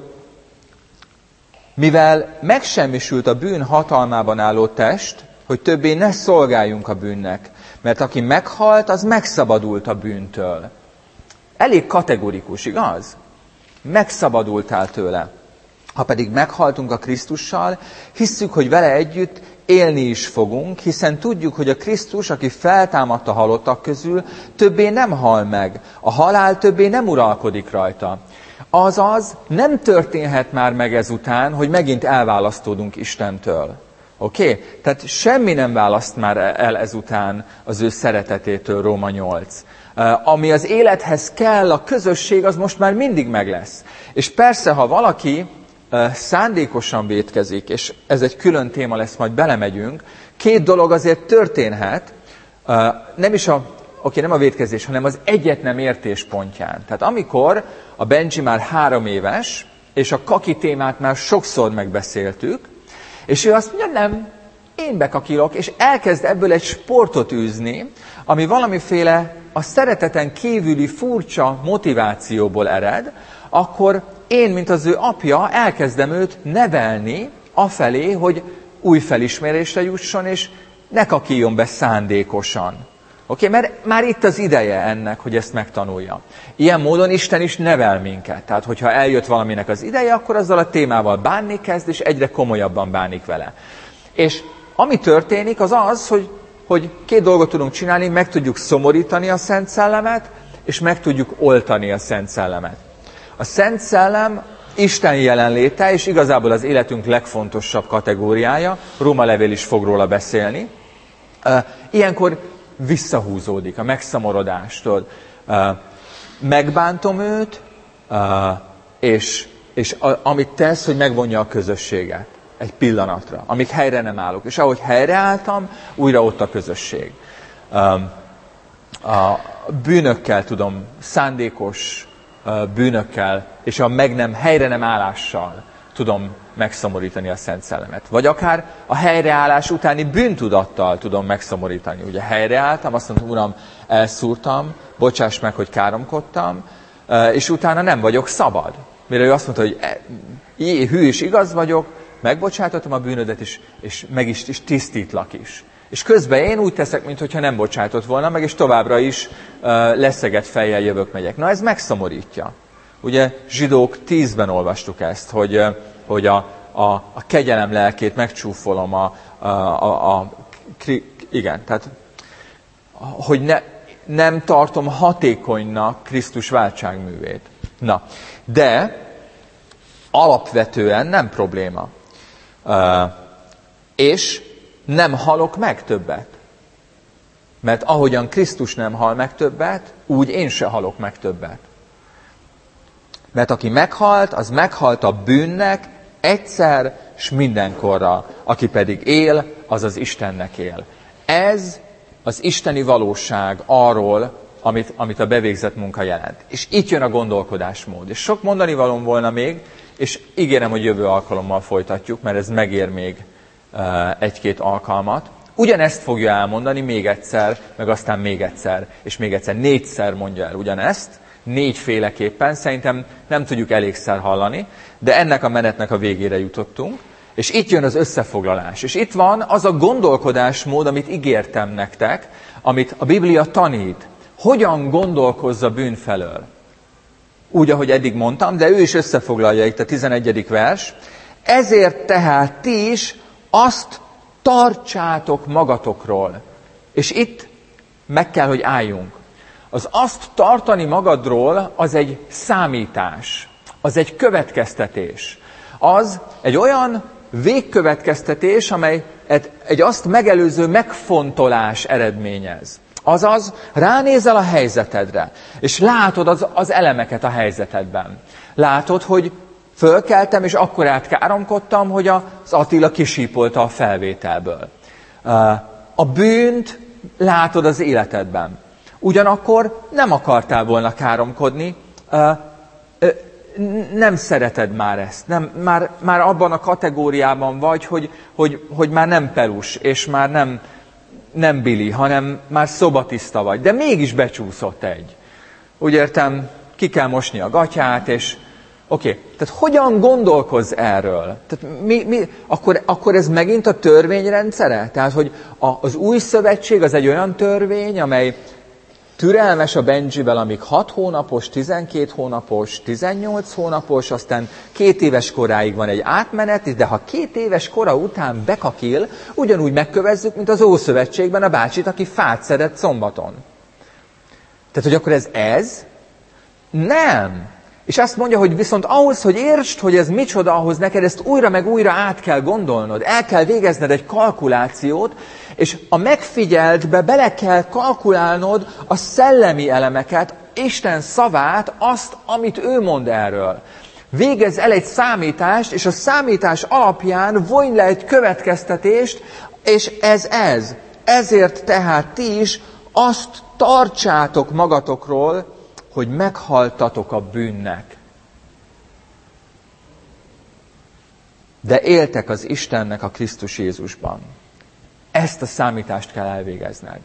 mivel megsemmisült a bűn hatalmában álló test, hogy többé ne szolgáljunk a bűnnek, mert aki meghalt, az megszabadult a bűntől. Elég kategorikus, igaz? Megszabadultál tőle. Ha pedig meghaltunk a Krisztussal, hisszük, hogy vele együtt élni is fogunk, hiszen tudjuk, hogy a Krisztus, aki feltámadt a halottak közül, többé nem hal meg. A halál többé nem uralkodik rajta. Azaz nem történhet már meg ezután, hogy megint elválasztódunk Istentől. Oké? Okay? Tehát semmi nem választ már el ezután az ő szeretetétől, Róma nyolc. Uh, ami az élethez kell, a közösség, az most már mindig meg lesz. És persze, ha valaki uh, szándékosan vétkezik, és ez egy külön téma lesz, majd belemegyünk, két dolog azért történhet, uh, nem is a, oké, nem a vétkezés, hanem az egyet nem értés pontján. Tehát amikor a Benji már három éves, és a kaki témát már sokszor megbeszéltük, és ő azt mondja, nem, én bekakilok, és elkezd ebből egy sportot űzni, ami valamiféle a szereteten kívüli furcsa motivációból ered, akkor én, mint az ő apja, elkezdem őt nevelni afelé, hogy új felismerésre jusson, és ne kakiljon be szándékosan. Oké, okay? Mert már itt az ideje ennek, hogy ezt megtanulja. Ilyen módon Isten is nevel minket. Tehát, hogyha eljött valaminek az ideje, akkor azzal a témával bánni kezd, és egyre komolyabban bánik vele. És ami történik, az az, hogy, hogy két dolgot tudunk csinálni, meg tudjuk szomorítani a Szent Szellemet, és meg tudjuk oltani a Szent Szellemet. A Szent Szellem Isten jelenléte, és igazából az életünk legfontosabb kategóriája, Róma levél is fog róla beszélni. Ilyenkor visszahúzódik, a megszomorodástól. Megbántom őt, és, és a, amit tesz, hogy megvonja a közösséget egy pillanatra, amíg helyre nem állok. És ahogy helyreálltam, újra ott a közösség. A bűnökkel tudom, szándékos bűnökkel, és a meg nem, helyre nem állással tudom megszomorítani a Szent Szellemet. Vagy akár a helyreállás utáni bűntudattal tudom megszomorítani. Ugye helyreálltam, azt mondtam, Uram, elszúrtam, bocsáss meg, hogy káromkodtam, és utána nem vagyok szabad. Mire ő azt mondta, hogy jé, hű és igaz vagyok, megbocsátottam a bűnödet, és, és meg is, is tisztítlak is. És közben én úgy teszek, mintha nem bocsátott volna meg, és továbbra is uh, leszegett fejjel jövök, megyek. Na ez megszomorítja. Ugye zsidók tízben olvastuk ezt, hogy, uh, hogy a, a, a kegyelem lelkét megcsúfolom, a, a, a, a kri, igen, tehát hogy ne, nem tartom hatékonynak Krisztus váltságművét. Na, de alapvetően nem probléma. Uh, és nem halok meg többet. Mert ahogyan Krisztus nem hal meg többet, úgy én se halok meg többet. Mert aki meghalt, az meghalt a bűnnek egyszer s mindenkorra. Aki pedig él, az az Istennek él. Ez az isteni valóság arról, amit, amit a bevégzett munka jelent. És itt jön a gondolkodásmód. És sok mondani valóm volna még, és ígérem, hogy jövő alkalommal folytatjuk, mert ez megér még egy-két alkalmat. Ugyanezt fogja elmondani még egyszer, meg aztán még egyszer, és még egyszer, négyszer mondja el ugyanezt, négyféleképpen, szerintem nem tudjuk elégszer hallani, de ennek a menetnek a végére jutottunk, és itt jön az összefoglalás, és itt van az a gondolkodásmód, amit ígértem nektek, amit a Biblia tanít, hogyan gondolkozza bűn felől. Úgy, ahogy eddig mondtam, de ő is összefoglalja itt a tizenegyedik vers. Ezért tehát ti is azt tartsátok magatokról. És itt meg kell, hogy álljunk. Az azt tartani magadról, az egy számítás, az egy következtetés. Az egy olyan végkövetkeztetés, amely egy azt megelőző megfontolás eredményez. Azaz, ránézel a helyzetedre, és látod az, az elemeket a helyzetedben. Látod, hogy fölkeltem, és akkor átkáromkodtam, hogy az Attila kisípolta a felvételből. A bűnt látod az életedben. Ugyanakkor nem akartál volna káromkodni, nem szereted már ezt. Nem, már, már abban a kategóriában vagy, hogy, hogy, hogy már nem pelus, és már nem, nem Billy, hanem már szobatiszta vagy. De mégis becsúszott egy. Úgy értem, ki kell mosni a gatyát, és oké, okay. Tehát hogyan gondolkozz erről? Tehát mi, mi, akkor, akkor ez megint a törvényrendszere? Tehát, hogy a, az új szövetség az egy olyan törvény, amely türelmes a Benjivel, amíg hat hónapos, tizenkét hónapos, tizennyolc hónapos, aztán két éves koráig van egy átmenet, de ha két éves kora után bekakil, ugyanúgy megkövezzük, mint az Ószövetségben a bácsit, aki fát szedett szombaton. Tehát, hogy akkor ez ez? Nem. És azt mondja, hogy viszont ahhoz, hogy értsd, hogy ez micsoda, ahhoz neked ezt újra meg újra át kell gondolnod, el kell végezned egy kalkulációt, és a megfigyeltbe bele kell kalkulálnod a szellemi elemeket, Isten szavát, azt, amit ő mond erről. Végezz el egy számítást, és a számítás alapján vonj le egy következtetést, és ez ez. Ezért tehát ti is azt tartsátok magatokról, hogy meghaltatok a bűnnek. De éltek az Istennek a Krisztus Jézusban. Ezt a számítást kell elvégezned.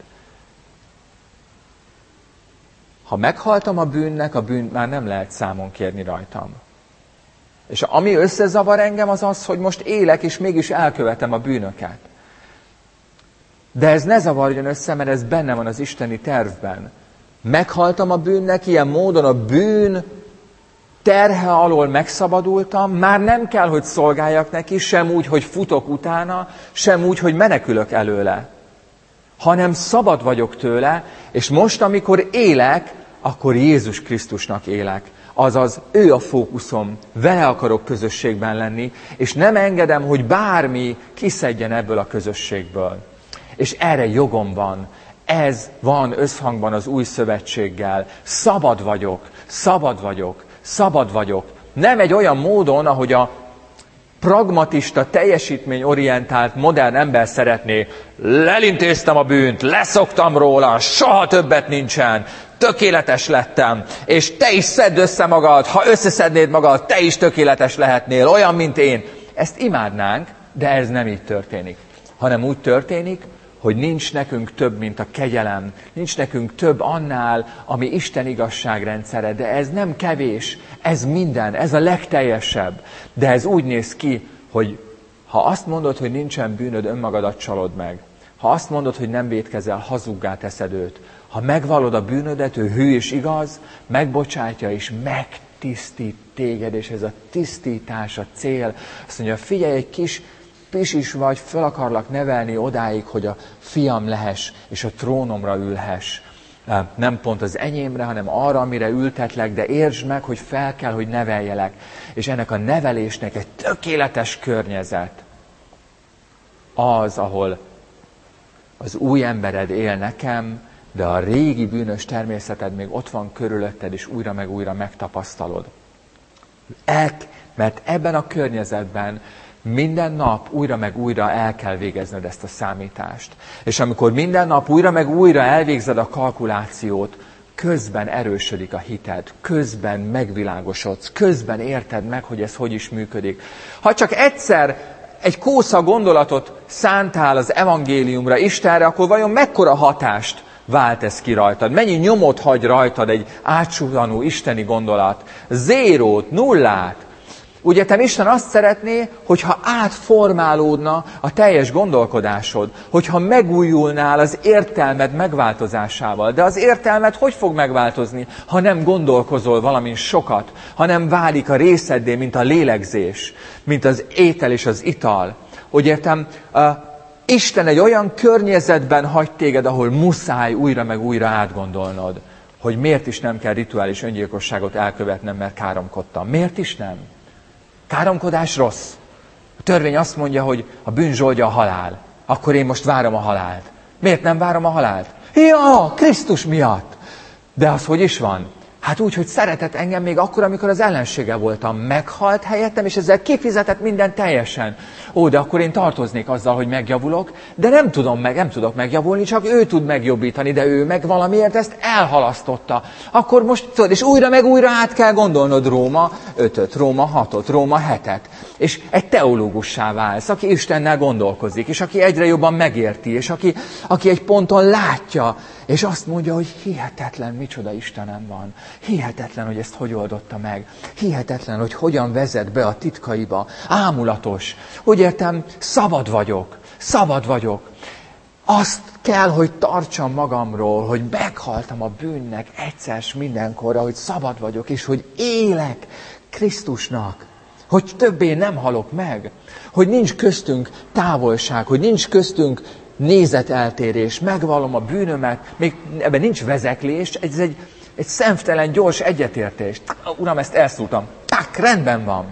Ha meghaltam a bűnnek, a bűnt már nem lehet számon kérni rajtam. És ami összezavar engem, az az, hogy most élek, és mégis elkövetem a bűnöket. De ez ne zavarjon össze, mert ez benne van az isteni tervben. Meghaltam a bűnnek, ilyen módon a bűn terhe alól megszabadultam, már nem kell, hogy szolgáljak neki, sem úgy, hogy futok utána, sem úgy, hogy menekülök előle, hanem szabad vagyok tőle, és most, amikor élek, akkor Jézus Krisztusnak élek. Azaz, ő a fókuszom, vele akarok közösségben lenni, és nem engedem, hogy bármi kiszedjen ebből a közösségből. És erre jogom van, Ez van összhangban az új szövetséggel. Szabad vagyok, szabad vagyok, szabad vagyok. Nem egy olyan módon, ahogy a pragmatista, teljesítményorientált, modern ember szeretné. Lelintéztem a bűnt, leszoktam róla, soha többet nincsen, tökéletes lettem, és te is szedd össze magad, ha összeszednéd magad, te is tökéletes lehetnél, olyan, mint én. Ezt imádnánk, de ez nem így történik. Hanem úgy történik, hogy nincs nekünk több, mint a kegyelem, nincs nekünk több annál, ami Isten igazságrendszere, de ez nem kevés, ez minden, ez a legteljesebb. De ez úgy néz ki, hogy ha azt mondod, hogy nincsen bűnöd, önmagadat csalod meg. Ha azt mondod, hogy nem vétkezel, hazuggá teszed őt. Ha megvallod a bűnödet, ő hű és igaz, megbocsátja és megtisztít téged, és ez a tisztítás a cél. Azt mondja, figyelj, egy kis pisis vagy, fel akarlak nevelni odáig, hogy a fiam lehess, és a trónomra ülhess. Nem pont az enyémre, hanem arra, amire ültetlek, de értsd meg, hogy fel kell, hogy neveljelek. És ennek a nevelésnek egy tökéletes környezet az, ahol az új embered él nekem, de a régi bűnös természeted még ott van körülötted, és újra meg újra megtapasztalod. Ek, mert ebben a környezetben minden nap újra meg újra el kell végezned ezt a számítást. És amikor minden nap újra meg újra elvégzed a kalkulációt, közben erősödik a hited, közben megvilágosodsz, közben érted meg, hogy ez hogy is működik. Ha csak egyszer egy kósza gondolatot szántál az evangéliumra, Istenre, akkor vajon mekkora hatást vált ez ki rajtad? Mennyi nyomot hagy rajtad egy átsuhanó isteni gondolat? Zérót, nullát. Ugye te Isten azt szeretné, hogyha átformálódna a teljes gondolkodásod, hogyha megújulnál az értelmed megváltozásával. De az értelmed hogy fog megváltozni, ha nem gondolkozol valamin sokat, ha nem válik a részeddé, mint a lélegzés, mint az étel és az ital. Úgy értem, uh, Isten egy olyan környezetben hagy téged, ahol muszáj újra meg újra átgondolnod, hogy miért is nem kell rituális öngyilkosságot elkövetnem, mert káromkodtam. Miért is nem? Káromkodás rossz. A törvény azt mondja, hogy a bűn zsoldja a halál. Akkor én most várom a halált. Miért nem várom a halált? Ja, Krisztus miatt. De az hogy is van? Hát úgy, hogy szeretett engem még akkor, amikor az ellensége voltam. Meghalt helyettem, és ezzel kifizetett minden teljesen. Ó, de akkor én tartoznék azzal, hogy megjavulok, de nem tudom meg, nem tudok megjavulni, csak ő tud megjobbítani, de ő meg valamiért ezt elhalasztotta. Akkor most, tudod, és újra meg újra át kell gondolnod Róma ötöt, Róma hatot, Róma hetet. És egy teológussá válsz, aki Istennel gondolkozik, és aki egyre jobban megérti, és aki, aki egy ponton látja, és azt mondja, hogy hihetetlen, micsoda Istenem van. Hihetetlen, hogy ezt hogy oldotta meg. Hihetetlen, hogy hogyan vezet be a titkaiba. Ámulatos. Úgy értem, szabad vagyok. Szabad vagyok. Azt kell, hogy tartsam magamról, hogy meghaltam a bűnnek egyszer mindenkorra, hogy szabad vagyok, és hogy élek Krisztusnak. Hogy többé nem halok meg. Hogy nincs köztünk távolság, hogy nincs köztünk nézeteltérés, megvallom a bűnömet, még ebben nincs vezeklés, ez egy, egy szemtelen, gyors egyetértés. Uram, ezt elszúrtam. Tak, rendben van.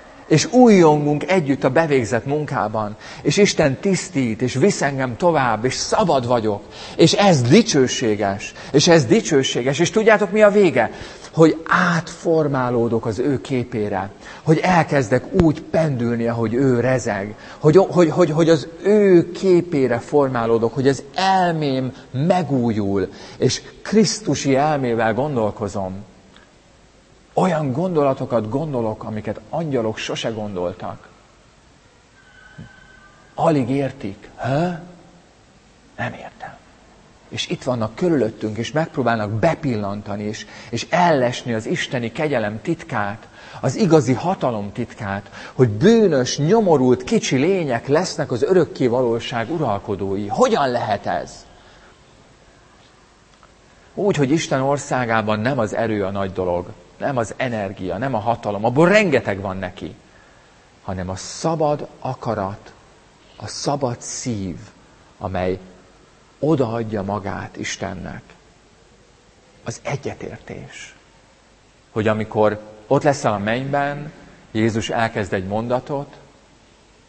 És újjongunk együtt a bevégzett munkában, és Isten tisztít, és visz engem tovább, és szabad vagyok. És ez dicsőséges, és ez dicsőséges. És tudjátok, mi a vége? Hogy átformálódok az ő képére, hogy elkezdek úgy pendülni, ahogy ő rezeg, hogy, hogy, hogy, hogy az ő képére formálódok, hogy az elmém megújul, és krisztusi elmével gondolkozom. Olyan gondolatokat gondolok, amiket angyalok sose gondoltak. Alig értik. Ha? Nem értem. És itt vannak körülöttünk, és megpróbálnak bepillantani, és, és ellesni az isteni kegyelem titkát, az igazi hatalom titkát, hogy bűnös, nyomorult, kicsi lények lesznek az örökké valóság uralkodói. Hogyan lehet ez? Úgy, hogy Isten országában nem az erő a nagy dolog, nem az energia, nem a hatalom, abból rengeteg van neki, hanem a szabad akarat, a szabad szív, amely odaadja magát Istennek. Az egyetértés. Hogy amikor ott leszel a mennyben, Jézus elkezd egy mondatot,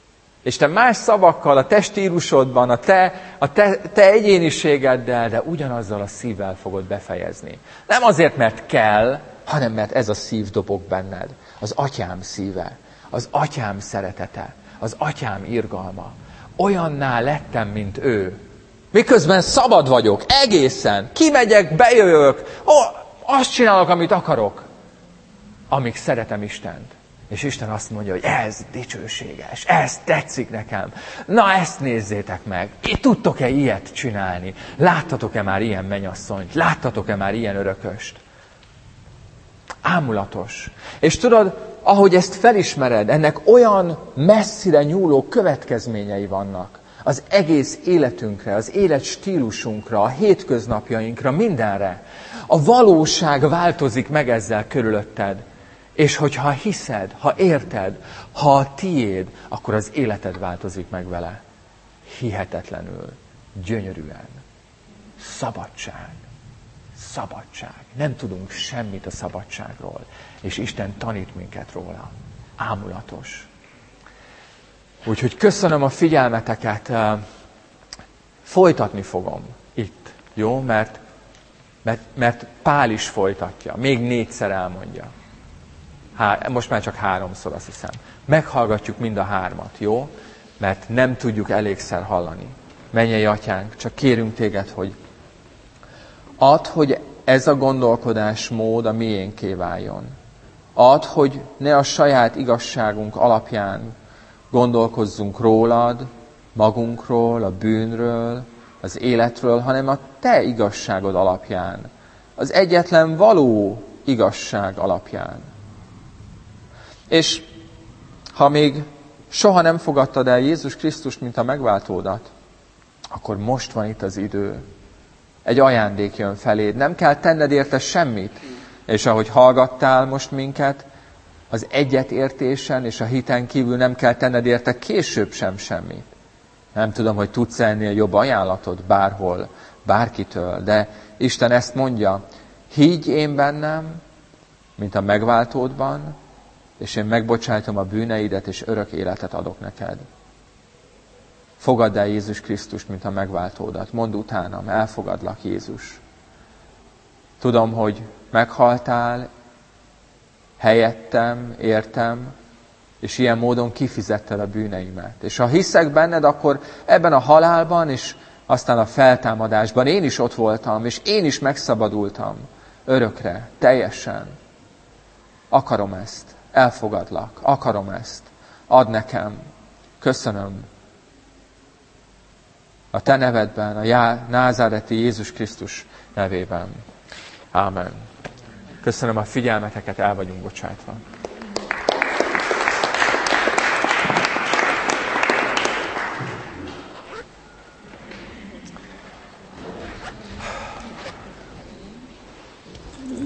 És te más szavakkal, a te stílusodban, a te, a te, te egyéniségeddel, de ugyanazzal a szívvel fogod befejezni. Nem azért, mert kell, hanem mert ez a szív dobog benned. Az atyám szíve, az atyám szeretete, az atyám irgalma. Olyanná lettem, mint ő. Miközben szabad vagyok, egészen. Kimegyek, bejövök, ó, azt csinálok, amit akarok, amíg szeretem Istent. És Isten azt mondja, hogy ez dicsőséges, ez tetszik nekem. Na, ezt nézzétek meg. Tudtok-e ilyet csinálni? Láttatok-e már ilyen mennyasszonyt? Láttatok-e már ilyen örököst? Ámulatos. És tudod, ahogy ezt felismered, ennek olyan messzire nyúló következményei vannak. Az egész életünkre, az élet stílusunkra, a hétköznapjainkra, mindenre. A valóság változik meg ezzel körülötted. És hogyha hiszed, ha érted, ha a tiéd, akkor az életed változik meg vele. Hihetetlenül, gyönyörűen. Szabadság. Szabadság. Nem tudunk semmit a szabadságról. És Isten tanít minket róla. Ámulatos. Úgyhogy köszönöm a figyelmeteket. Folytatni fogom itt. Jó? Mert, mert, mert Pál is folytatja. Még négyszer elmondja. Há, most már csak háromszor, azt hiszem. Meghallgatjuk mind a hármat, jó? Mert nem tudjuk elégszer hallani. Mennyei Atyánk, csak kérünk téged, hogy add, hogy ez a gondolkodásmód a miénké váljon. Add, hogy ne a saját igazságunk alapján gondolkozzunk rólad, magunkról, a bűnről, az életről, hanem a te igazságod alapján. Az egyetlen való igazság alapján. És ha még soha nem fogadtad el Jézus Krisztust, mint a megváltódat, akkor most van itt az idő. Egy ajándék jön feléd. Nem kell tenned érte semmit. És ahogy hallgattál most minket, az egyetértésen és a hiten kívül nem kell tenned érte később sem semmit. Nem tudom, hogy tudsz ennél jobb ajánlatot bárhol, bárkitől, de Isten ezt mondja, higgy én bennem, mint a megváltódban, és én megbocsájtom a bűneidet, és örök életet adok neked. Fogadd el Jézus Krisztust, mint a megváltódat. Mondd utánam, elfogadlak, Jézus. Tudom, hogy meghaltál, helyettem, értem, és ilyen módon kifizetted a bűneimet. És ha hiszek benned, akkor ebben a halálban, és aztán a feltámadásban én is ott voltam, és én is megszabadultam. Örökre, teljesen. Akarom ezt. Elfogadlak. Akarom ezt. Add nekem. Köszönöm. A te nevedben, a Já- názáreti Jézus Krisztus nevében. Ámen. Köszönöm a figyelmeteket, el vagyunk bocsátva.